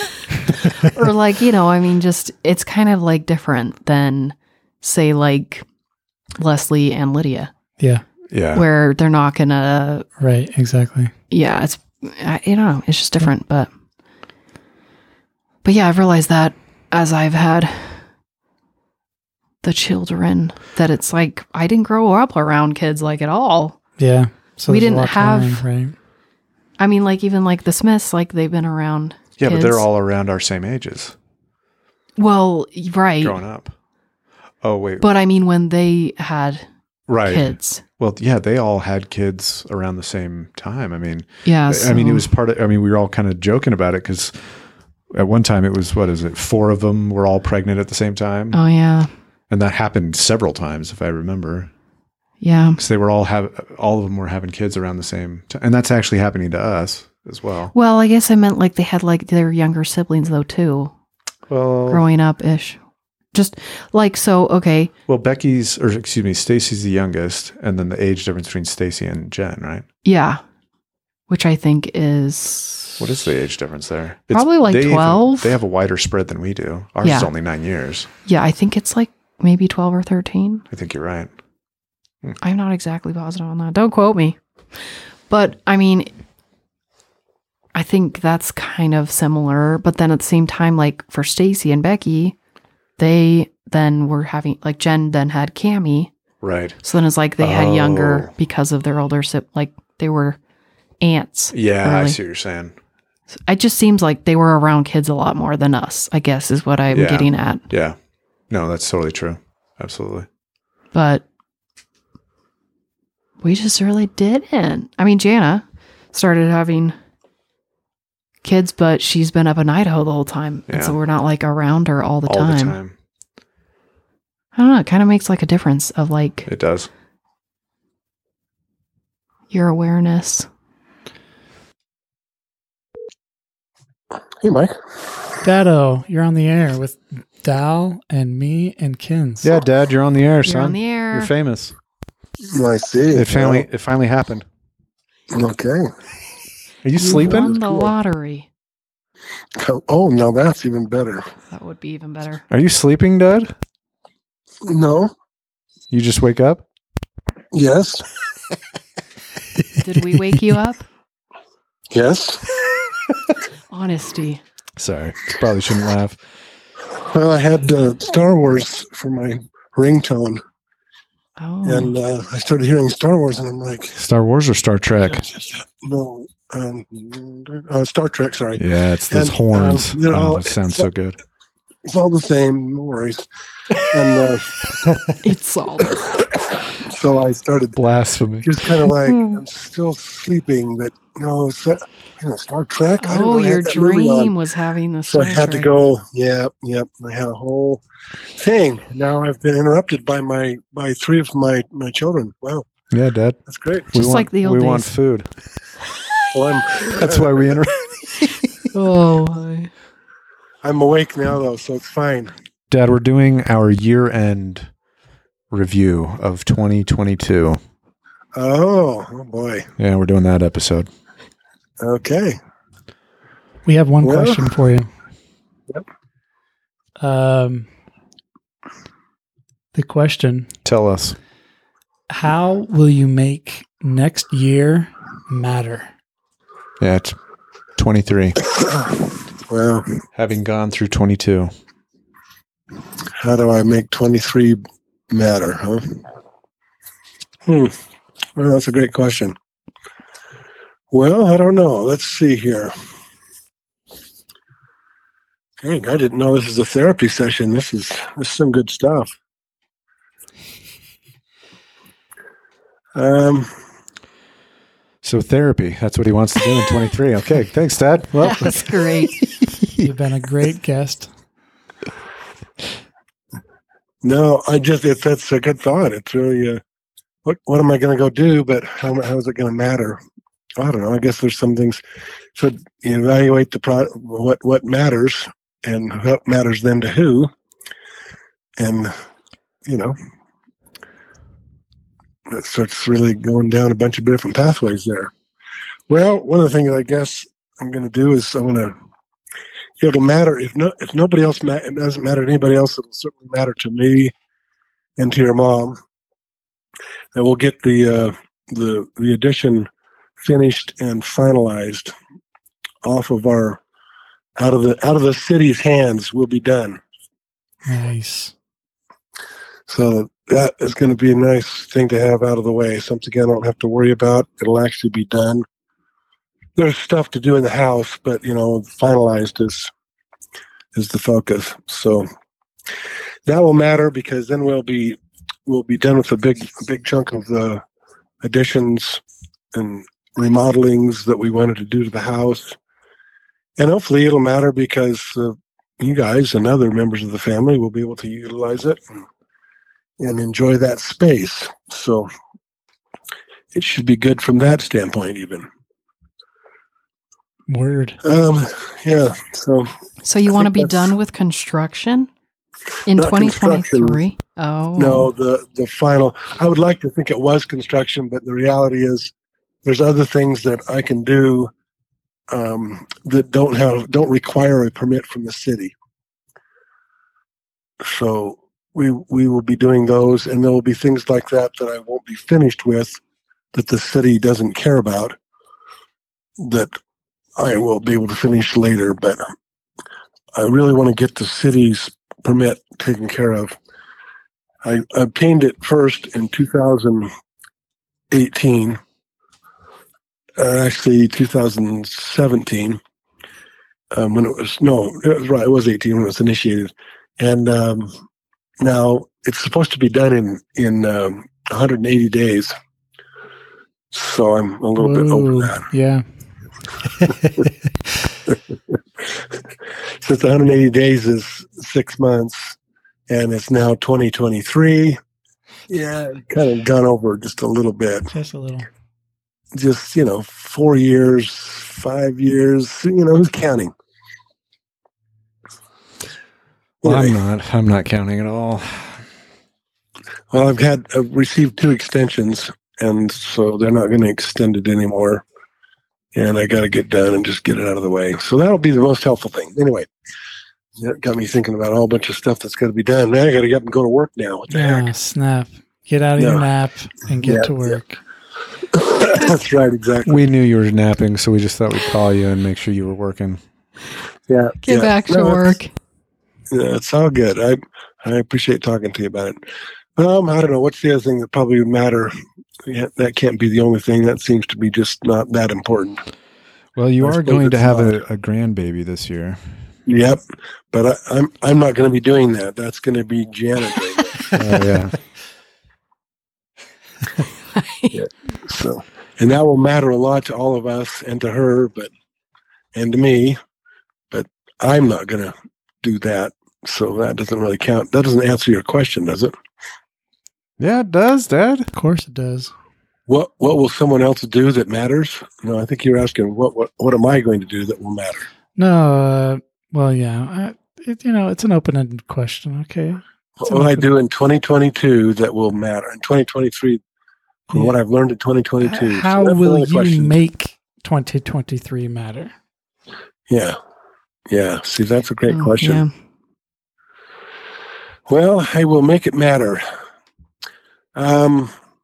Or like, you know, I mean, just it's kind of like different than say like Leslie and Lydia, Yeah. Yeah. where they're not gonna, Right. Exactly. yeah, it's, you know, it's just different. But yeah, I've realized that as I've had the children, that it's like, I didn't grow up around kids like at all. Yeah. So We there's a didn't lot to have- learn, right? I mean, like even like the Smiths, like they've been around. Yeah, but kids. they're all around our same ages Well, right. growing up. Oh wait. But I mean, when they had right. kids. Well, yeah, they all had kids around the same time. I mean, Yeah. I mean, it so- was part of, I mean, we were all kind of joking about it because at one time it was, what is it? 4 of them were all pregnant at the same time. Oh, yeah. And that happened several times, if I remember. Yeah. Because they were all of them were having kids around the same time. And that's actually happening to us as well. Well, I guess I meant like they had like their younger siblings though too, Well, growing up ish. Just like so, okay. Stacy's the youngest, and then the age difference between Stacy and Jen, right? Yeah. Which I think is What is the age difference there? Probably like 12. They have a wider spread than we do. Ours Yeah. is only 9 years. Yeah, I think it's like maybe 12 or 13. I think you're right. I'm not exactly positive on that. Don't quote me. But I mean, I think that's kind of similar. But then at the same time, like for Stacy and Becky, they then were having, like Jen then had Cammie. Right. So then it's like they had younger Oh. because of their older like they were aunts. Yeah, I early. see what you're saying. It just seems like they were around kids a lot more than us, I guess is what I'm Yeah. getting at. Yeah. No, that's totally true. Absolutely. But we just really didn't. I mean, Jana started having kids, but she's been up in Idaho the whole time. And so Yeah. we're not like around her all the All time. the time. I don't know. It kind of makes like a difference of like It does. your awareness. Hey, Mike. Dado, you're on the air with Dal and me and Kins. Yeah, Dad, you're on the air, You're on the air. You're famous. I see. It finally happened. Okay. Are you You sleeping? won the lottery. Oh, now that's even better. That would be even better. Are you sleeping, Dad? No. You just wake up? Yes. Did we wake you up? Yes. Honesty. Sorry, probably shouldn't laugh. Well, I had Star Wars for my ringtone, Oh, and I started hearing Star Wars, and I'm like, Star Wars or Star Trek? no, Star Trek. Sorry, Yeah, it's those And, horns. you know, That sounds so good. it's all the same. No worries. And it's all. so I started Blasphemy. just kind of like, I'm still sleeping, but no, it's Star Trek. I didn't Oh, know I had your that movie on. dream was having the So Star I had to Trek. go. Yep. I had a whole thing. Now I've been interrupted by three of my children. Wow, Yeah, Dad. that's great. Just like the old we want days. food. Well, That's why we enter. Oh, my. I'm awake now though, so it's fine. Dad, we're doing our year-end review of 2022. Oh boy. Yeah, we're doing that episode. Okay. We have one Well- question for you. Yep. The question: Tell us. how will you make next year matter? Yeah, it's 23. Well, Having gone through 22. how do I make 23 matter, huh? Well, that's a great question. Well, I don't know. Let's see here. Dang, I didn't know this is a therapy session. This is some good stuff. So therapy, that's what he wants to do in 23. Okay, thanks, Dad. Well, That's great. You've been a great guest. No, that's a good thought. It's really, what am I going to go do? But how is it going to matter? I don't know. I guess there's some things. So you evaluate what matters and what matters then to who, and that starts really going down a bunch of different pathways there. Well, one of the things I guess I'm going to do is I'm going to. It'll matter if nobody else. It doesn't matter to anybody else. It'll certainly matter to me and to your mom. And we'll get the addition finished and finalized off of our out of the city's hands. Will be done. Nice. So that is going to be a nice thing to have out of the way. Something I don't have to worry about. It'll actually be done. There's stuff to do in the house, but finalized is the focus. So that will matter because then we'll be done with a big chunk of the additions and remodelings that we wanted to do to the house. And hopefully it'll matter because you guys and other members of the family will be able to utilize it and enjoy that space. So it should be good from that standpoint even. Word. Yeah. So you I want to think be that's- done with construction in Not 2023? Oh. No, the final. I would like to think it was construction, but the reality is, there's other things that I can do that don't require a permit from the city. So we will be doing those, and there will be things like that that I won't be finished with, that the city doesn't care about, that I will be able to finish later. But I really want to get the city's permit taken care of. I obtained it first in 2018, actually 2017, when it was 18 when it was initiated, and now it's supposed to be done in 180 days. So I'm a little bit over Whoa. that. Yeah. Since 180 days is 6 months, and it's now 2023. Yeah, kind of gone over just a little bit. Just a little. Just 4 years, 5 years. Who's counting? Well, Anyway, I'm not counting at all. well, I've received 2 extensions, and so they're not going to extend it anymore. And I got to get done and just get it out of the way. So that'll be the most helpful thing. Anyway, that got me thinking about a whole bunch of stuff that's got to be done. Now I got to get up and go to work now. What the Yeah, snap. Get out of No. your nap and get Yeah, to work. heck? That's right, exactly. We knew you were napping, so we just thought we'd call you and make sure you were working. Yeah. Get back to work. Yeah, it's all good. I appreciate talking to you about it. I don't know. What's the other thing that probably would matter? Yeah, that can't be the only thing. That seems to be just not that important. Well, you I are suppose going to it's have not. a grandbaby this year. Yep, but I'm not going to be doing that. That's going to be Janet doing that. Oh, yeah. So, and that will matter a lot to all of us and to her, and to me. But I'm not going to do that. So that doesn't really count. That doesn't answer your question, does it? Yeah, it does, Dad. Of course it does. What will someone else do that matters? No, I think you're asking what am I going to do that will matter? No, well, yeah. It's an open-ended question. Okay. What will I do in 2022 that will matter? In 2023, from what I've learned in 2022. How So will you make 2023 matter? Yeah. See, that's a great Oh, question. yeah. Well, I will make it matter. I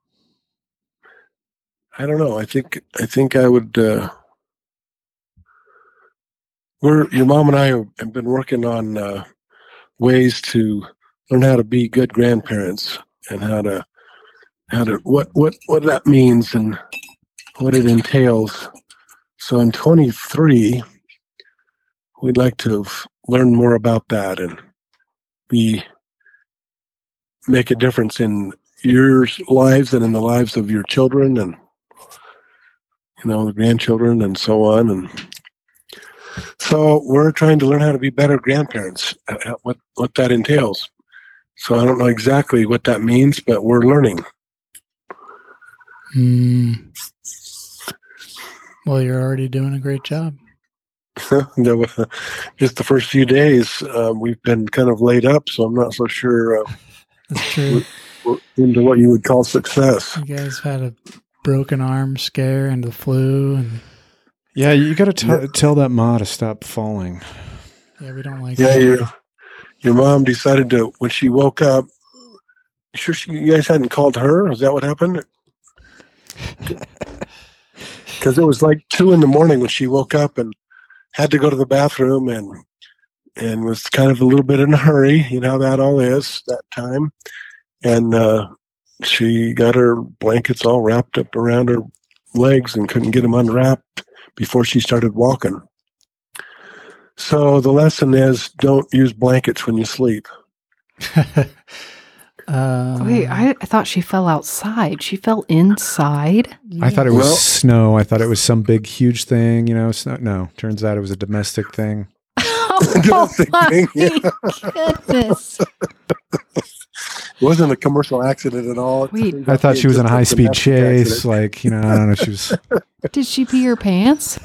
don't know. I think I would. Your mom and I have been working on ways to learn how to be good grandparents and how to what that means and what it entails. So in 23, we'd like to learn more about that and make a difference in your lives and in the lives of your children and the grandchildren and so on. And so we're trying to learn how to be better grandparents, what that entails. So I don't know exactly what that means, but we're learning. Well, you're already doing a great job. Just the first few days, we've been kind of laid up, so I'm not so sure That's true. into what you would call success. You guys had a broken arm scare and the flu, and Yeah, you got to tell that ma to stop falling. yeah, we don't like. Yeah, that. your mom decided to when she woke up. You guys hadn't called her? Is that what happened? Because it was like 2 a.m. when she woke up and had to go to the bathroom and was kind of a little bit in a hurry. You know how that all is that time. And she got her blankets all wrapped up around her legs and couldn't get them unwrapped before she started walking. So the lesson is don't use blankets when you sleep. Wait, I thought she fell outside. She fell inside. I thought it was Well- snow. I thought it was some big, huge thing. Snow. No, turns out it was a domestic thing. Oh my goodness! It wasn't a commercial accident at all. Wait. I thought she was in a Just high-speed domestic chase. accident. Like, I don't know. She was. Did she pee her pants?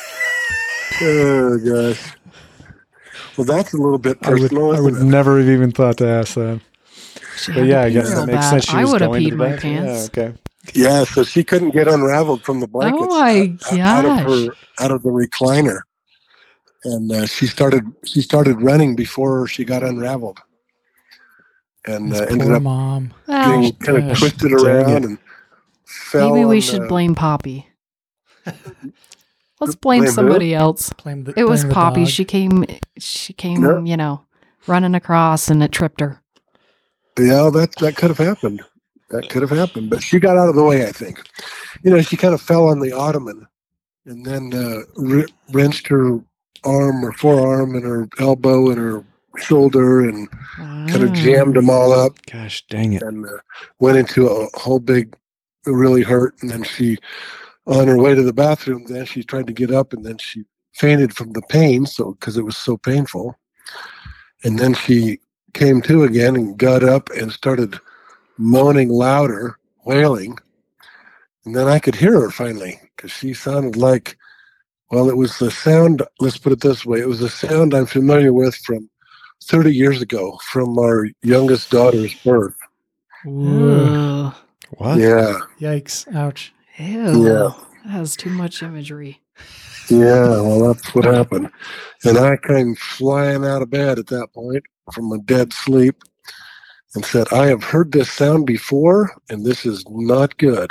Oh gosh. Well, that's a little bit I personal. would isn't it? never have even thought to ask that. She But had yeah, to I pee guess real that makes bad. sense. She I was would have going to peed the my bathroom. pants. Yeah, okay. Yeah, so she couldn't get unraveled from the blankets. Oh my out of the recliner, and she started running before she got unraveled, and This ended poor up mom. Well, getting kind of gosh, twisted dang around it. and fell. maybe we on, should blame Poppy. Let's Blame blame who? somebody else. It was blame the Poppy. dog. She came, Yeah. running across and it tripped her. Yeah, that could have happened. That could have happened, but she got out of the way. I think. She kind of fell on the ottoman, and then wrenched her arm or forearm and her elbow and her shoulder, and kind of jammed them all up. Gosh, dang it. And went into a whole big, really hurt. And then she, on her way to the bathroom, then she tried to get up, and then she fainted from the pain, because it was so painful. And then she came to again and got up and started moaning louder, wailing. And then I could hear her finally, because she sounded like, well, it was the sound, let's put it this way, it was the sound I'm familiar with from 30 years ago, from our youngest daughter's birth. Ooh. Ugh. What? Yeah. Yikes! Ouch! Ew. Yeah. That has too much imagery. Yeah, well, that's what happened. And I came flying out of bed at that point from a dead sleep and said, I have heard this sound before, and this is not good.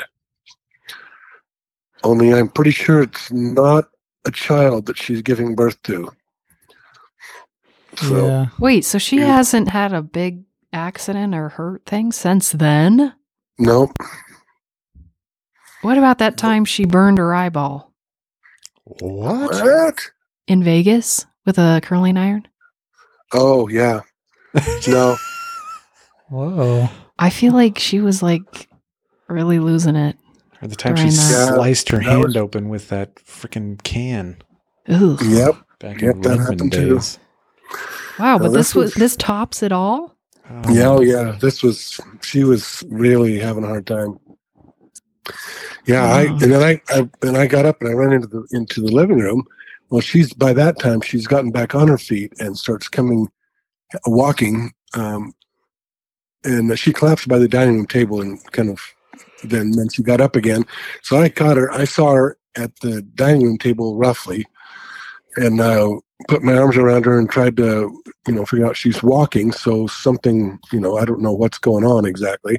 Only I'm pretty sure it's not a child that she's giving birth to. So Yeah. Wait, so she Yeah. hasn't had a big accident or hurt thing since then? nope. What about that time she burned her eyeball What? What? in Vegas with a curling iron? Oh yeah. No. Whoa. I feel like she was like really losing it. Or the time she During that. sliced her that hand was- open with that freaking can Ugh. Yep. back Yep, in that Redmond happened too. days. Wow, but No, this this was- this tops it all? Yeah, oh, yeah. She was really having a hard time. Yeah, Wow. and I got up and I ran into the living room. Well, by that time she's gotten back on her feet and starts walking, and she collapsed by the dining room table and kind of then she got up again. So I caught her. I saw her at the dining room table roughly, and put my arms around her and tried to, figure out she's walking. So something, I don't know what's going on exactly.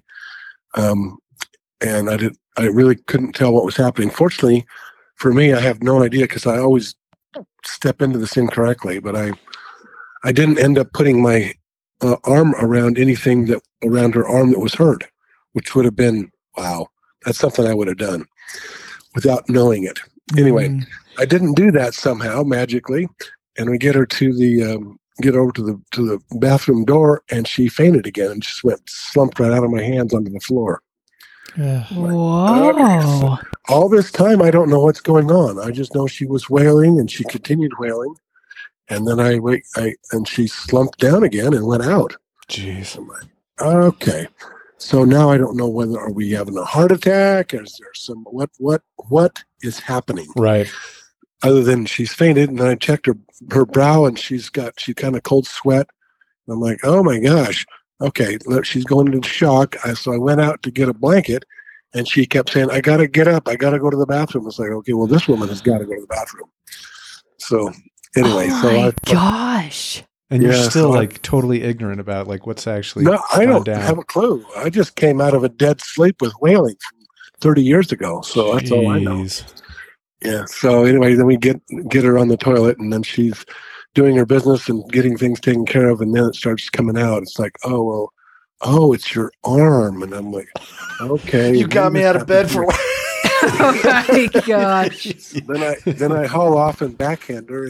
And I really couldn't tell what was happening. Fortunately for me, I have no idea because I always step into this incorrectly, but I didn't end up putting my arm around anything around her arm that was hurt, which would have been, wow, that's something I would have done without knowing it. Anyway, Mm. I didn't do that somehow magically, and we get her get over to the bathroom door, and she fainted again and just slumped right out of my hands onto the floor. Yeah. Whoa. All this time, I don't know what's going on. I just know she was wailing, and she continued wailing, and then and she slumped down again and went out. Jeez. Okay, so now I don't know whether are we having a heart attack? Is there some what is happening? Right. Other than she's fainted, and then I checked her brow, and she kind of cold sweat. And I'm like, oh my gosh, okay, look, she's going into shock. So I went out to get a blanket, and she kept saying, I got to get up, I got to go to the bathroom. It's like, okay, well, this woman has got to go to the bathroom. So anyway, Oh so my I gosh. And you're Yeah, still so like totally ignorant about like what's actually no, I gone don't down. have a clue. I just came out of a dead sleep with whaling from 30 years ago, so that's all I know. Jeez. Yeah. So anyway, then we get her on the toilet, and then she's doing her business and getting things taken care of, and then it starts coming out. It's like, oh, it's your arm, and I'm like, okay. You got me out of bed for Oh my gosh. Then I haul off and backhand her.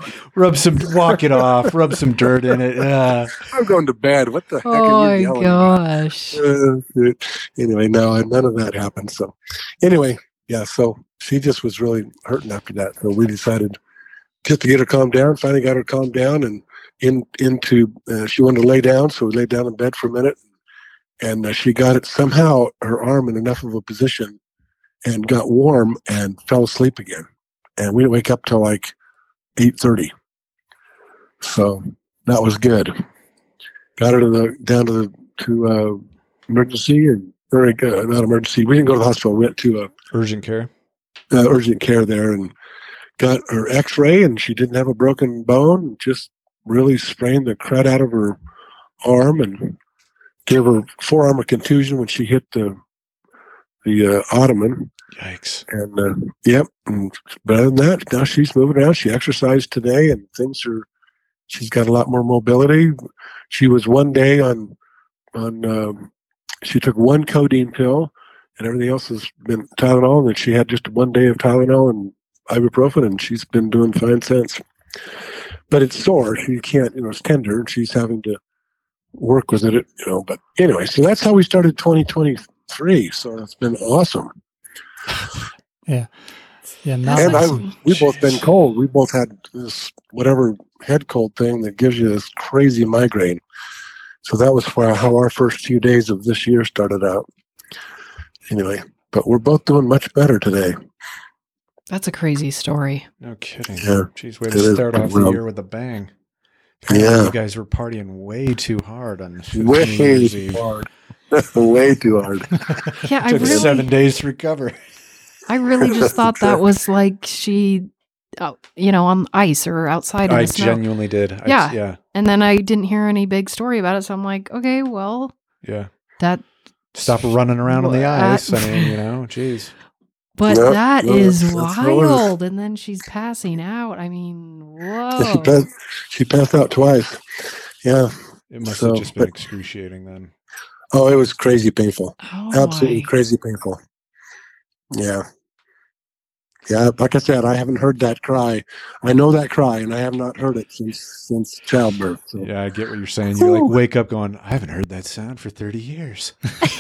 walk it off, rub some dirt in it. I'm going to bed. What the heck Oh are my you yelling about? gosh. Anyway, no, none of that happened. So anyway, yeah, so she just was really hurting after that. So we decided just to get her calmed down. Finally got her calmed down and into she wanted to lay down, so we laid down in bed for a minute, and she got it somehow her arm in enough of a position and got warm and fell asleep again. And we didn't wake up till like 8:30. So that was good. Got her down to emergency, and very good. Not emergency. We didn't go to the hospital. We went to Urgent care. urgent care there and got her X-ray, and she didn't have a broken bone. Just really sprained the crud out of her arm and gave her forearm a contusion when she hit the ottoman. Yikes. And yep. And, but other than that, now she's moving around. She exercised today, and she's got a lot more mobility. She was one day on she took one codeine pill, and everything else has been Tylenol. And then she had just 1 day of Tylenol and ibuprofen, and she's been doing fine since. But it's sore. She can't, it's tender, and she's having to work with it, But anyway, so that's how we started 2023. So it's been awesome. Yeah. Not And awesome. we've both been cold. We both had this whatever head cold thing that gives you this crazy migraine. So that was how our first few days of this year started out. Anyway, but we're both doing much better today. That's a crazy story. No kidding. Yeah, Jeez, way it to is start off the pretty year with a bang. Yeah. You guys were partying way too hard on Way New Year's too Eve. hard. Way too hard. Yeah, Took 7 days to recover. I really just thought that was like she, on ice or outside in I the snow. genuinely did. Yeah. Yeah. And then I didn't hear any big story about it. So I'm like, okay, well, Yeah. that Stop running around on the What? ice. I mean, jeez. But No, that no, is that's what it is. wild. And then she's passing out. I mean, Yeah, whoa. she passed out twice. Yeah. It must So, have just been but- excruciating then. Oh, it was crazy painful. Oh Absolutely my. crazy painful. Yeah. Yeah. Like I said, I haven't heard that cry. I know that cry, and I have not heard it since childbirth. So. Yeah, I get what you're saying. You like wake up going, I haven't heard that sound for 30 years.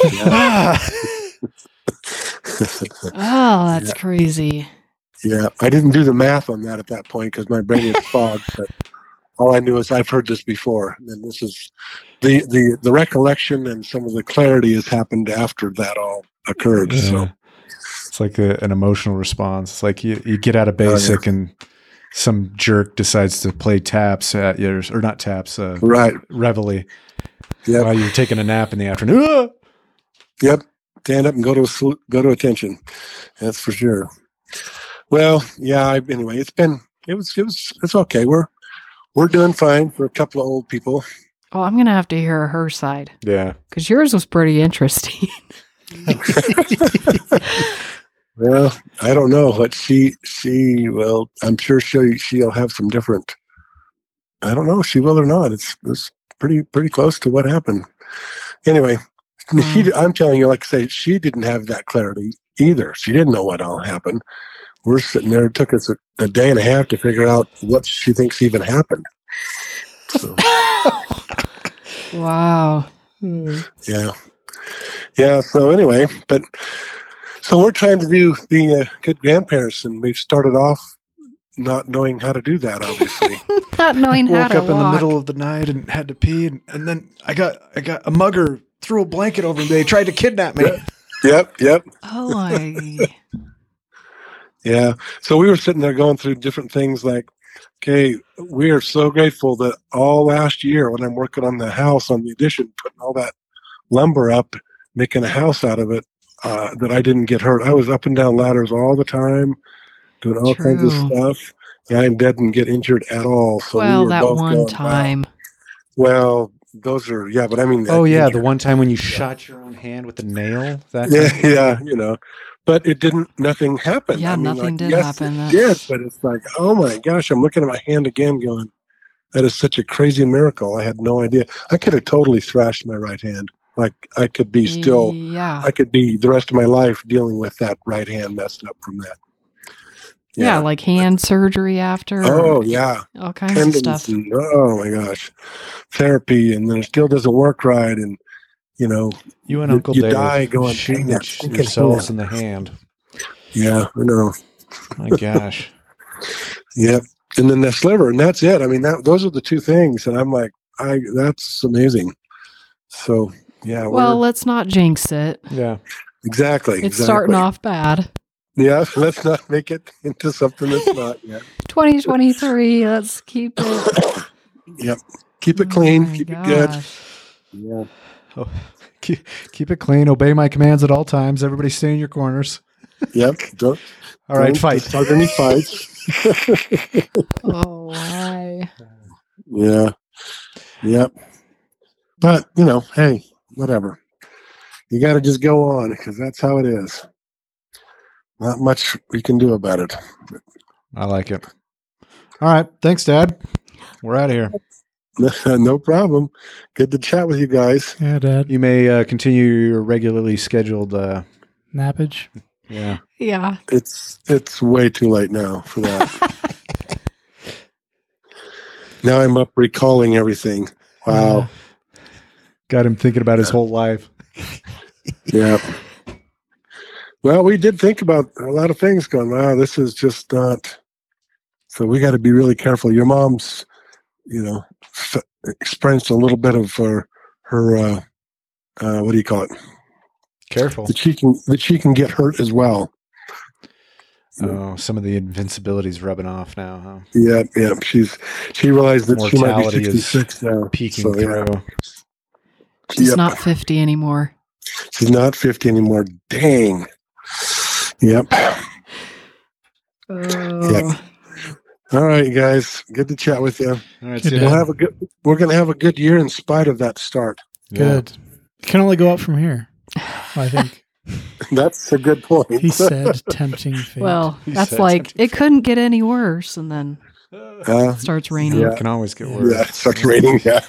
Oh, that's crazy. Yeah, I didn't do the math on that at that point because my brain is fogged. But all I knew is I've heard this before, and this is the recollection and some of the clarity has happened after that all occurred. So It's like an emotional response. It's like you get out of basic and some jerk decides to play taps at yours, or not taps, right, reveille yep, while you're taking a nap in the afternoon. Ah! yep. Stand up and go to attention. That's for sure. Well, yeah. Anyway, it's okay. We're doing fine for a couple of old people. Oh, I'm going to have to hear her side Yeah. because yours was pretty interesting. Well, I don't know what she well, I'm sure she'll have some different. I don't know if she will or not. It's pretty close to what happened. Anyway, I'm telling you, like I say, she didn't have that clarity either. She didn't know what all happened. We're sitting there. It took us a day and a half to figure out what she thinks even happened. So, Wow. yeah. So anyway, so we're trying to be good grandparents, and we've started off not knowing how to do that, obviously. Not knowing how Woke to up in the walk. middle of the night and had to pee, and then I got a mugger threw a blanket over me. They tried to kidnap me. Yep. Oh my. Yeah. So we were sitting there going through different things like, okay, we are so grateful that all last year when I'm working on the house, on the addition, putting all that lumber up, making a house out of it, that I didn't get hurt. I was up and down ladders all the time, doing all kinds of True. stuff. And I didn't get injured at all. So we Well, were that both one going, time. Well, those are, yeah, but I mean. Oh yeah, the injured. one time when you shot your own hand with a nail. That Yeah, but it didn't. Nothing happened. Yeah, I mean, nothing did yes, happen. It did, but it's like, oh my gosh, I'm looking at my hand again, going, that is such a crazy miracle. I had no idea. I could have totally thrashed my right hand. Like I could be still. Yeah. I could be the rest of my life dealing with that right hand messed up from that. Yeah, like hand surgery after. Oh yeah, All kinds tendons of stuff. and, oh my gosh, therapy, and then it still doesn't work right, and you and You- Uncle you Dave die going, shooting "Dang, that stinking yourselves hand." in the hand. yeah, I know. My gosh. Yep. And then the sliver, and that's it. I mean, those are the two things, and I'm like, that's amazing. So yeah, Well, let's not jinx it. Yeah. exactly. It's starting off bad. Yeah, let's not make it into something that's not yet. 2023. Let's keep it. Yep. Keep it clean. Oh my Keep it good. gosh. Yeah. Oh, keep it clean. Obey my commands at all times. Everybody stay in your corners. Yep. Don't. All right, don't fight. Start any fights. Oh, why? Yeah. Yep. But hey, whatever. You got to just go on because that's how it is. Not much we can do about it. I like it. All right. Thanks, Dad. We're out of here. No problem. Good to chat with you guys. Yeah, Dad. You may continue your regularly scheduled. Nappage. Yeah. Yeah. It's way too late now for that. Now I'm up recalling everything. Wow. Got him thinking about his whole life. Yeah. Well, we did think about a lot of things going, wow, this is just not. So we got to be really careful. Your mom's, experienced a little bit of her what do you call it? Careful. That she can get hurt as well. Oh, some of the invincibility's rubbing off now, huh? Yeah. She realized that she might be Mortality is 66 now. Peeking So, yeah. through. She's Yep. not 50 anymore. She's not 50 anymore. Dang. Yep. Oh. All right, you guys. Good to chat with you. All right. Good See you, day. Dad. We're gonna have a good year in spite of that start. Yeah. Good. It can only go up from here. I think. That's a good point. He said tempting fate. Well, He that's said like, tempting it couldn't get any worse. And then Uh, it starts raining. Yeah. It can always get worse. yeah, it starts raining. Yeah.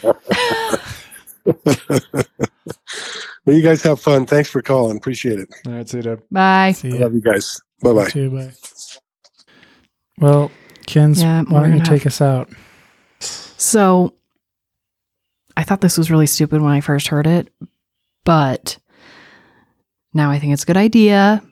Well, you guys have fun. Thanks for calling. Appreciate it. All right, see you, Deb. Bye. See I ya. love you guys. Bye-bye. You too, bye. Well, Kins, Yeah, why we're don't you gonna take us out? So I thought this was really stupid when I first heard it, but now I think it's a good idea.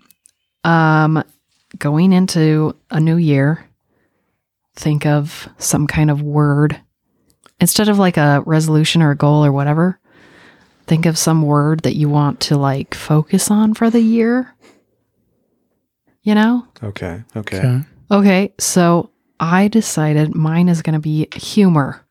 Going into a new year, think of some kind of word instead of like a resolution or a goal or whatever. Think of some word that you want to like focus on for the year. You know? Okay. Okay. Okay, so I decided mine is going to be humor.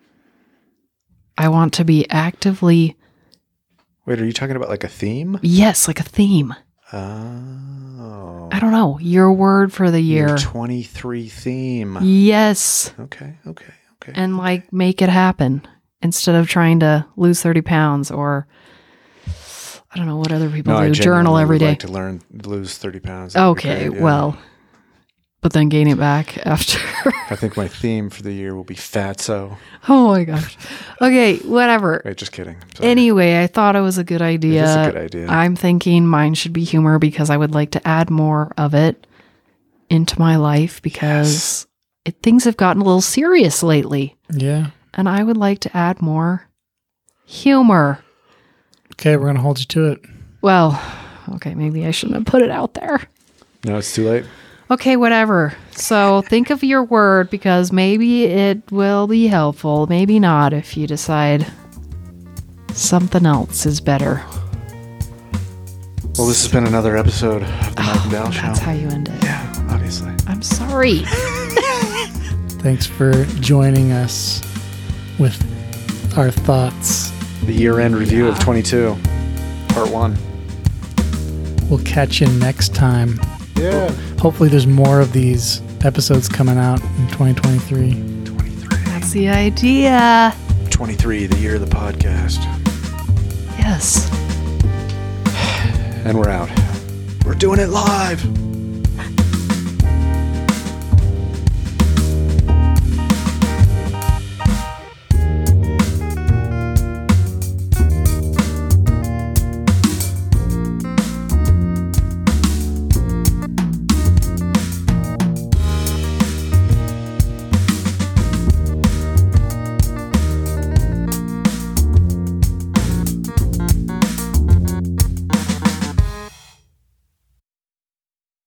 I want to be actively, Wait, are you talking about like a theme? yes, like a theme. Oh. I don't know, your word for the Year year. 23 theme. Yes, Okay. and like make it happen instead of trying to lose 30 pounds or I don't know what other people I do. Journal genuinely every would day. like to lose 30 pounds. That'd be Okay, great, yeah. well, but then gain it back after. I think my theme for the year will be fatso. Oh my gosh. Okay, whatever. Wait, just kidding. Sorry. Anyway, I thought it was a good idea. It is a good idea. I'm thinking mine should be humor because I would like to add more of it into my life because things have gotten a little serious lately. Yeah. And I would like to add more humor. Okay, we're going to hold you to it. Well, okay, maybe I shouldn't have put it out there. No, it's too late. Okay, whatever. So think of your word because maybe it will be helpful. Maybe not if you decide something else is better. Well, this has been another episode of the Mike and Dal Show. That's how you end it. Yeah, obviously. I'm sorry. Thanks for joining us with our thoughts. The year-end review of 22, part 1. We'll catch you next time. Yeah. Hopefully there's more of these episodes coming out in 2023. 23. That's the idea. 23, the year of the podcast. Yes. And we're out. We're doing it live.